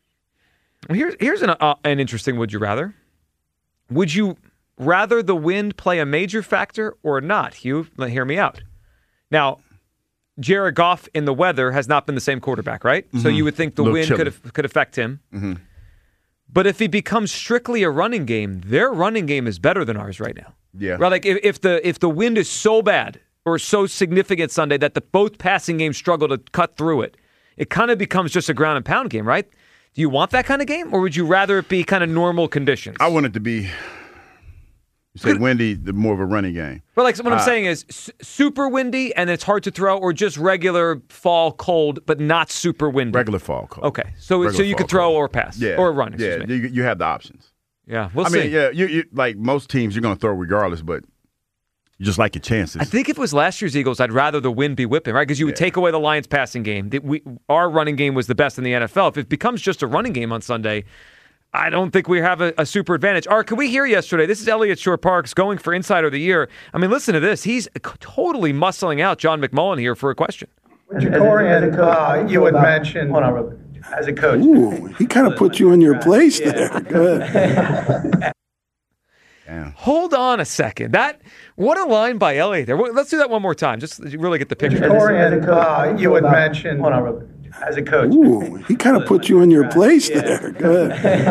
E: here's here's an uh, an interesting. Would you rather? Would you rather the wind play a major factor or not? Hugh, let- hear me out. Now, Jared Goff in the weather has not been the same quarterback, right? So
F: Mhm.
E: you would think the
F: Little
E: wind
F: chilly.
E: could af- could affect him.
F: Mm-hmm.
E: But if it becomes strictly a running game, their running game is better than ours right now.
F: Yeah.
E: Right? Like if, if the if the wind is so bad or so significant Sunday that the both passing games struggle to cut through it, it kind of becomes just a ground and pound game, right? Do you want that kind of game, or would you rather it be kind of normal conditions?
F: I want it to be. You say windy, the more of a running game.
E: But like what I'm
F: Uh,
E: saying is s- super windy and it's hard to throw, or just regular fall cold but not super windy.
F: Regular fall cold.
E: Okay, so
F: Regular
E: so you
F: fall
E: could throw
F: cold.
E: or pass,
F: Yeah,
E: or run. Excuse
F: Yeah,
E: me.
F: you, you have the options.
E: Yeah, we'll
F: I
E: see.
F: mean, yeah, you, you like most teams, you're going to throw regardless, but you just like your chances.
E: I think if it was last year's Eagles, I'd rather the wind be whipping, right? Because you would take away the Lions' passing game. The- We, our running game was the best in the N F L. If it becomes just a running game on Sunday, I don't think we have a, a super advantage. Art, can we hear yesterday? This is Elliott Shore Parks going for Insider of the Year. I mean, listen to this. He's totally muscling out John McMullen here for a question.
P: Jacorian, uh, you had mentioned as a coach.
Q: Ooh, he kind of put you in your place there. Good.
E: Hold on a second. That what a line by Elliott there. Let's do that one more time. Just to really get the picture.
P: Jacorian, uh, you had mentioned as a coach.
Q: Ooh, he kind of put you in your place there. Good.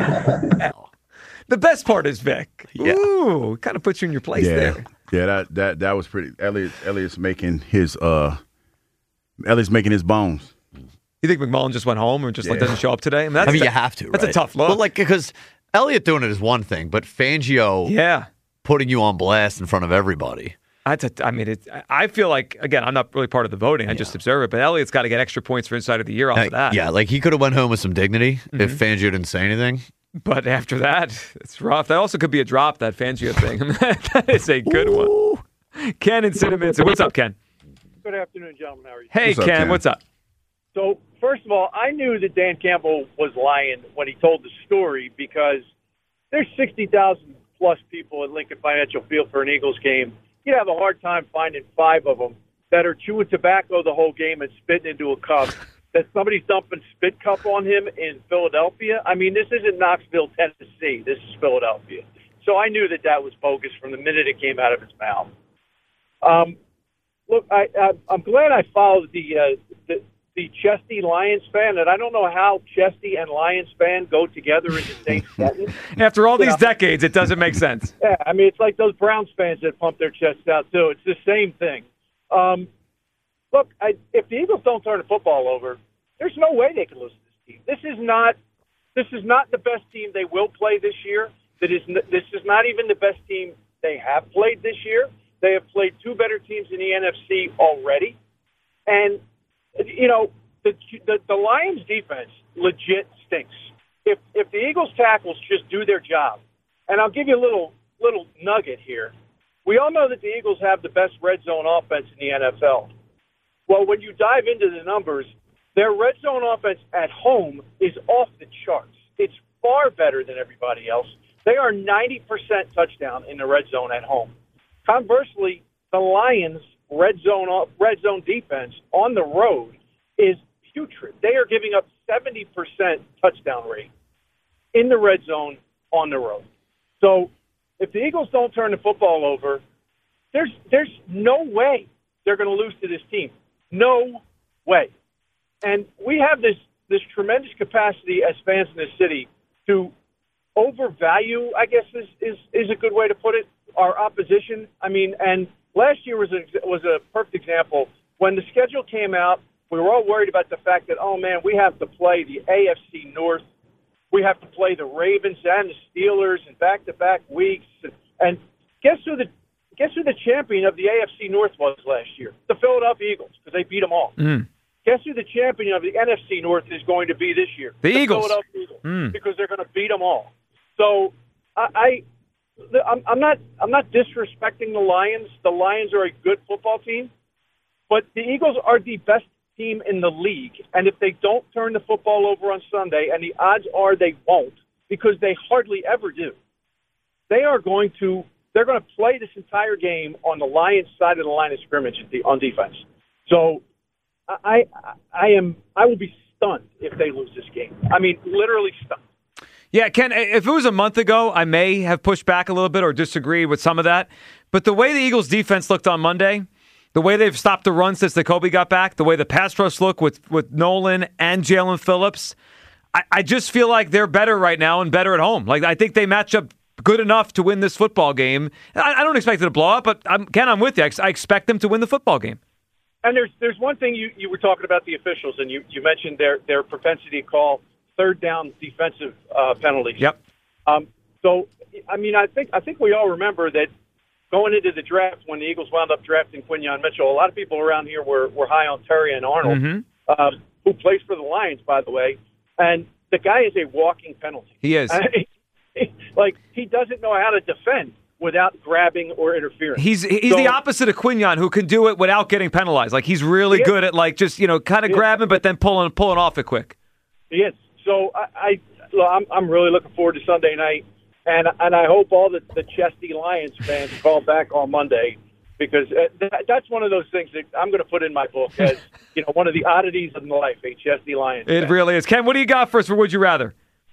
E: The best part is Vic. Ooh, kind of puts you in your place
F: yeah.
E: there.
F: Yeah, that that that was pretty. Elliott Elliott's making his uh, Elliott's making his bones.
E: You think McMullen just went home or just like
F: Yeah.
E: doesn't show up today? I mean, that's
G: I mean,
E: a-
G: you have to.
E: That's
G: right?
E: a tough look.
G: But like, because Elliott doing it is one thing, but Fangio,
E: yeah,
G: putting you on blast in front of everybody.
E: That's a, I mean, it, I feel like, again, I'm not really part of the voting. I just observe it. But Elliott's got to get extra points for Inside of the Year off
G: Uh,
E: of that.
G: Yeah, like he could have went home with some dignity if
E: Mhm.
G: Fangio didn't say anything.
E: But after that, it's rough. That also could be a drop, that Fangio thing. that is a good one. Ken and Cinnamon. So what's up, Ken?
R: Good afternoon, gentlemen. How are you?
E: Hey,
F: What's up,
E: Ken,
F: Ken?
E: what's up?
R: So, first of all, I knew that Dan Campbell was lying when he told the story because there's sixty thousand plus people at Lincoln Financial Field for an Eagles game. You'd have a hard time finding five of them that are chewing tobacco the whole game and spitting into a cup. That somebody's dumping spit cup on him in Philadelphia. I mean, this isn't Knoxville, Tennessee. This is Philadelphia. So I knew that that was bogus from the minute it came out of his mouth. Um, look, I, I, I'm glad I followed the, uh, the the Chesty Lions fan, and I don't know how Chesty and Lions fan go together in the same sentence.
E: After all these
R: Yeah.
E: decades, it doesn't make sense.
R: Yeah, I mean, it's like those Browns fans that pump their chests out, too. It's the same thing. Um, look, I, if the Eagles don't turn the football over, there's no way they can lose to this team. This is not this is not the best team they will play this year. That is, n- this is not even the best team they have played this year. They have played two better teams in the N F C already. And, you know, the, the, the Lions defense legit stinks. If, if the Eagles tackles just do their job, and I'll give you a little little nugget here. We all know that the Eagles have the best red zone offense in the N F L. Well, when you dive into the numbers, their red zone offense at home is off the charts. It's far better than everybody else. They are ninety percent touchdown in the red zone at home. Conversely, the Lions' red zone red zone defense on the road is putrid. They are giving up seventy percent touchdown rate in the red zone on the road. So if the Eagles don't turn the football over, there's there's no way they're going to lose to this team. No way. And we have this this tremendous capacity as fans in this city to overvalue, I guess is, is, is a good way to put it, our opposition. I mean, and last year was a, was a perfect example. When the schedule came out, we were all worried about the fact that, oh, man, we have to play the A F C North. We have to play the Ravens and the Steelers in back-to-back weeks. And, and guess who the guess who the champion of the A F C North was last year? The Philadelphia Eagles, because they beat them all.
E: Mm.
R: Guess who the champion of the N F C North is going to be this year?
E: The, the Eagles.
R: Philadelphia Eagles,
E: mm.
R: because they're going to beat them all. So I, I I'm, I'm not I'm not disrespecting the Lions. The Lions are a good football team, but the Eagles are the best team in the league. And if they don't turn the football over on Sunday, and the odds are they won't, because they hardly ever do, they are going to they're going to play this entire game on the Lions side of the line of scrimmage on defense. So I, I am, I will be stunned if they lose this game. I mean, literally stunned.
E: Yeah, Ken, if it was a month ago, I may have pushed back a little bit or disagreed with some of that. But the way the Eagles' defense looked on Monday, the way they've stopped the run since Jacoby got back, the way the pass rush looked with, with Nolan and Jalen Phillips, I, I just feel like they're better right now and better at home. Like, I think they match up good enough to win this football game. I, I don't expect it to blow up, but I'm, Ken, I'm with you. I expect them to win the football game.
R: And there's there's one thing you, you were talking about the officials, and you, you mentioned their, their propensity to call third down defensive uh, penalties.
E: Yep.
R: Um, so, I mean, I think I think we all remember that going into the draft when the Eagles wound up drafting Quinyon Mitchell, a lot of people around here were, were high on Terry and Arnold,
E: mm-hmm.
R: um, who plays for the Lions, by the way. And the guy is a walking penalty.
E: He is.
R: Like, he doesn't know how to defend without grabbing or interfering.
E: He's he's
R: so,
E: the opposite of Quinyon, who can do it without getting penalized. Like, he's really
R: he
E: good at, like, just, you know, kind of grabbing, but then pulling pulling off it quick.
R: He is. So I, I look, I'm I'm really looking forward to Sunday night, and and I hope all the, the Chesty Lions fans call back on Monday, because that, that's one of those things that I'm going to put in my book as, you know, one of the oddities of my life, a Chesty Lions
E: It
R: fan.
E: really is. Ken, what do you got for us for Would You Rather?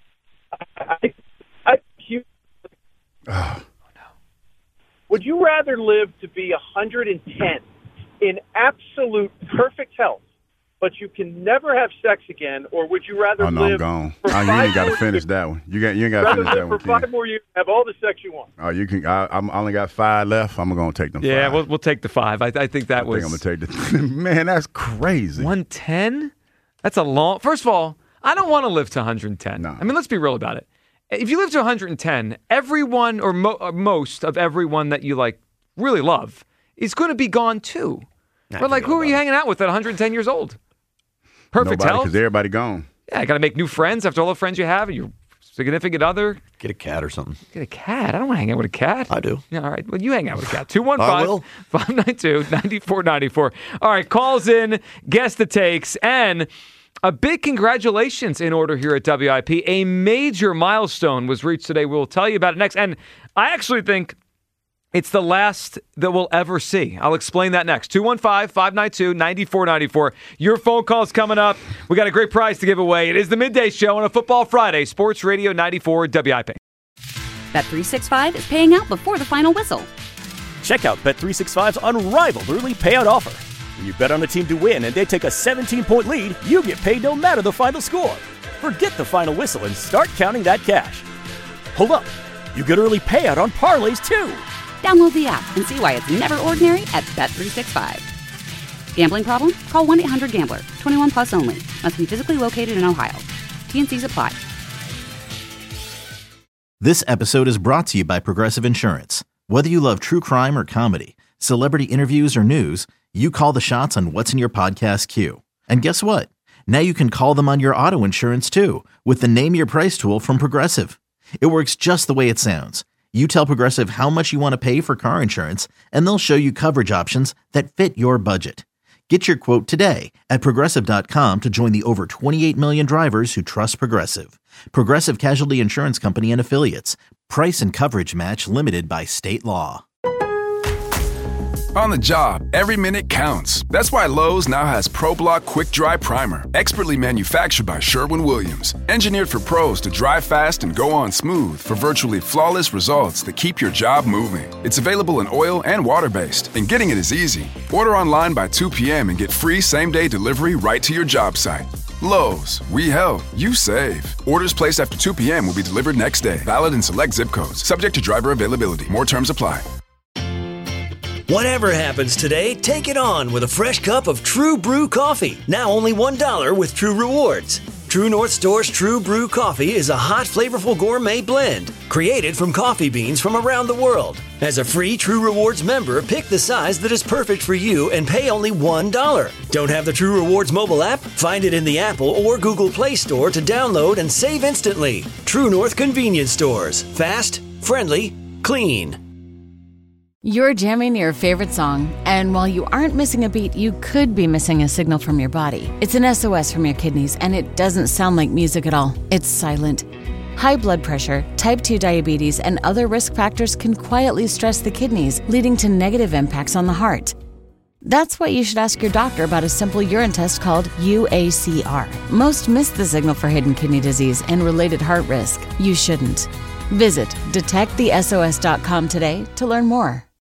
R: I, I, you,
F: oh.
R: Would you rather live to be one hundred ten in absolute perfect health, but you can never have sex again, or would you rather
F: Oh, no,
R: live
F: I'm gone.
R: for
F: Oh, you
R: five
F: ain't got to
R: more
F: finish
R: years,
F: that one. You got you ain't got to
R: rather
F: finish that
R: live
F: one,
R: for
F: Ken.
R: five more years, have all the sex you want?
F: Oh, you can. I, I'm I only got five left. I'm gonna take them.
E: Yeah,
F: five.
E: we'll we'll take the five. I, I think that
F: I
E: was.
F: think I'm gonna take the. Man, that's crazy.
E: one ten? That's a long. First of all, I don't want to live to one hundred ten.
F: No.
E: I mean, let's be real about it. If you live to one hundred ten, everyone or, mo- or most of everyone that you like really love is going to be gone too.
G: Nah,
E: But like, who are you
G: about
E: hanging out with at one hundred ten years old? Perfect
F: Nobody,
E: health.
F: because everybody gone.
E: Yeah, I got to make new friends after all the friends you have and your significant other.
G: Get a cat or something.
E: Get a cat. I don't want to hang out with a cat.
G: I do.
E: Yeah, all right. Well, you hang out with a cat. two one
G: I
E: five,
G: will.
E: five nine two, nine four nine four. All right, calls in, guess the takes, and a big congratulations in order here at W I P. A major milestone was reached today. We'll tell you about it next. And I actually think it's the last that we'll ever see. I'll explain that next. two one five, five nine two, nine four nine four. Your phone call's coming up. We got a great prize to give away. It is the Midday Show on a Football Friday. Sports Radio ninety-four W I P.
A: Bet three sixty-five is paying out before the final whistle.
B: Check out Bet three sixty-five's unrivaled early payout offer. When you bet on a team to win and they take a seventeen-point lead, you get paid no matter the final score. Forget the final whistle and start counting that cash. Hold up. You get early payout on parlays, too.
A: Download the app and see why it's never ordinary at Bet three sixty-five. Gambling problem? Call one eight hundred gambler. twenty-one plus only. Must be physically located in Ohio. T N Cs apply.
C: This episode is brought to you by Progressive Insurance. Whether you love true crime or comedy, celebrity interviews or news, you call the shots on what's in your podcast queue. And guess what? Now you can call them on your auto insurance too with the Name Your Price tool from Progressive. It works just the way it sounds. You tell Progressive how much you want to pay for car insurance, and they'll show you coverage options that fit your budget. Get your quote today at Progressive dot com to join the over twenty-eight million drivers who trust Progressive. Progressive Casualty Insurance Company and Affiliates. Price and coverage match limited by state law.
D: On the job, every minute counts. That's why Lowe's now has ProBlock Quick Dry Primer, expertly manufactured by Sherwin-Williams. Engineered for pros to dry fast and go on smooth for virtually flawless results that keep your job moving. It's available in oil and water-based, and getting it is easy. Order online by two p.m. and get free same-day delivery right to your job site. Lowe's, we help, you save. Orders placed after two p.m. will be delivered next day. Valid in select zip codes. Subject to driver availability. More terms apply.
L: Whatever happens today, take it on with a fresh cup of True Brew coffee. Now only one dollar with True Rewards. True North Store's True Brew coffee is a hot, flavorful gourmet blend created from coffee beans from around the world. As a free True Rewards member, pick the size that is perfect for you and pay only one dollar. Don't have the True Rewards mobile app? Find it in the Apple or Google Play Store to download and save instantly. True North Convenience Stores. Fast, friendly, clean.
S: You're jamming your favorite song, and while you aren't missing a beat, you could be missing a signal from your body. It's an S O S from your kidneys, and it doesn't sound like music at all. It's silent. High blood pressure, type two diabetes, and other risk factors can quietly stress the kidneys, leading to negative impacts on the heart. That's why you should ask your doctor about a simple urine test called U A C R. Most miss the signal for hidden kidney disease and related heart risk. You shouldn't. Visit detect the S O S dot com today to learn more.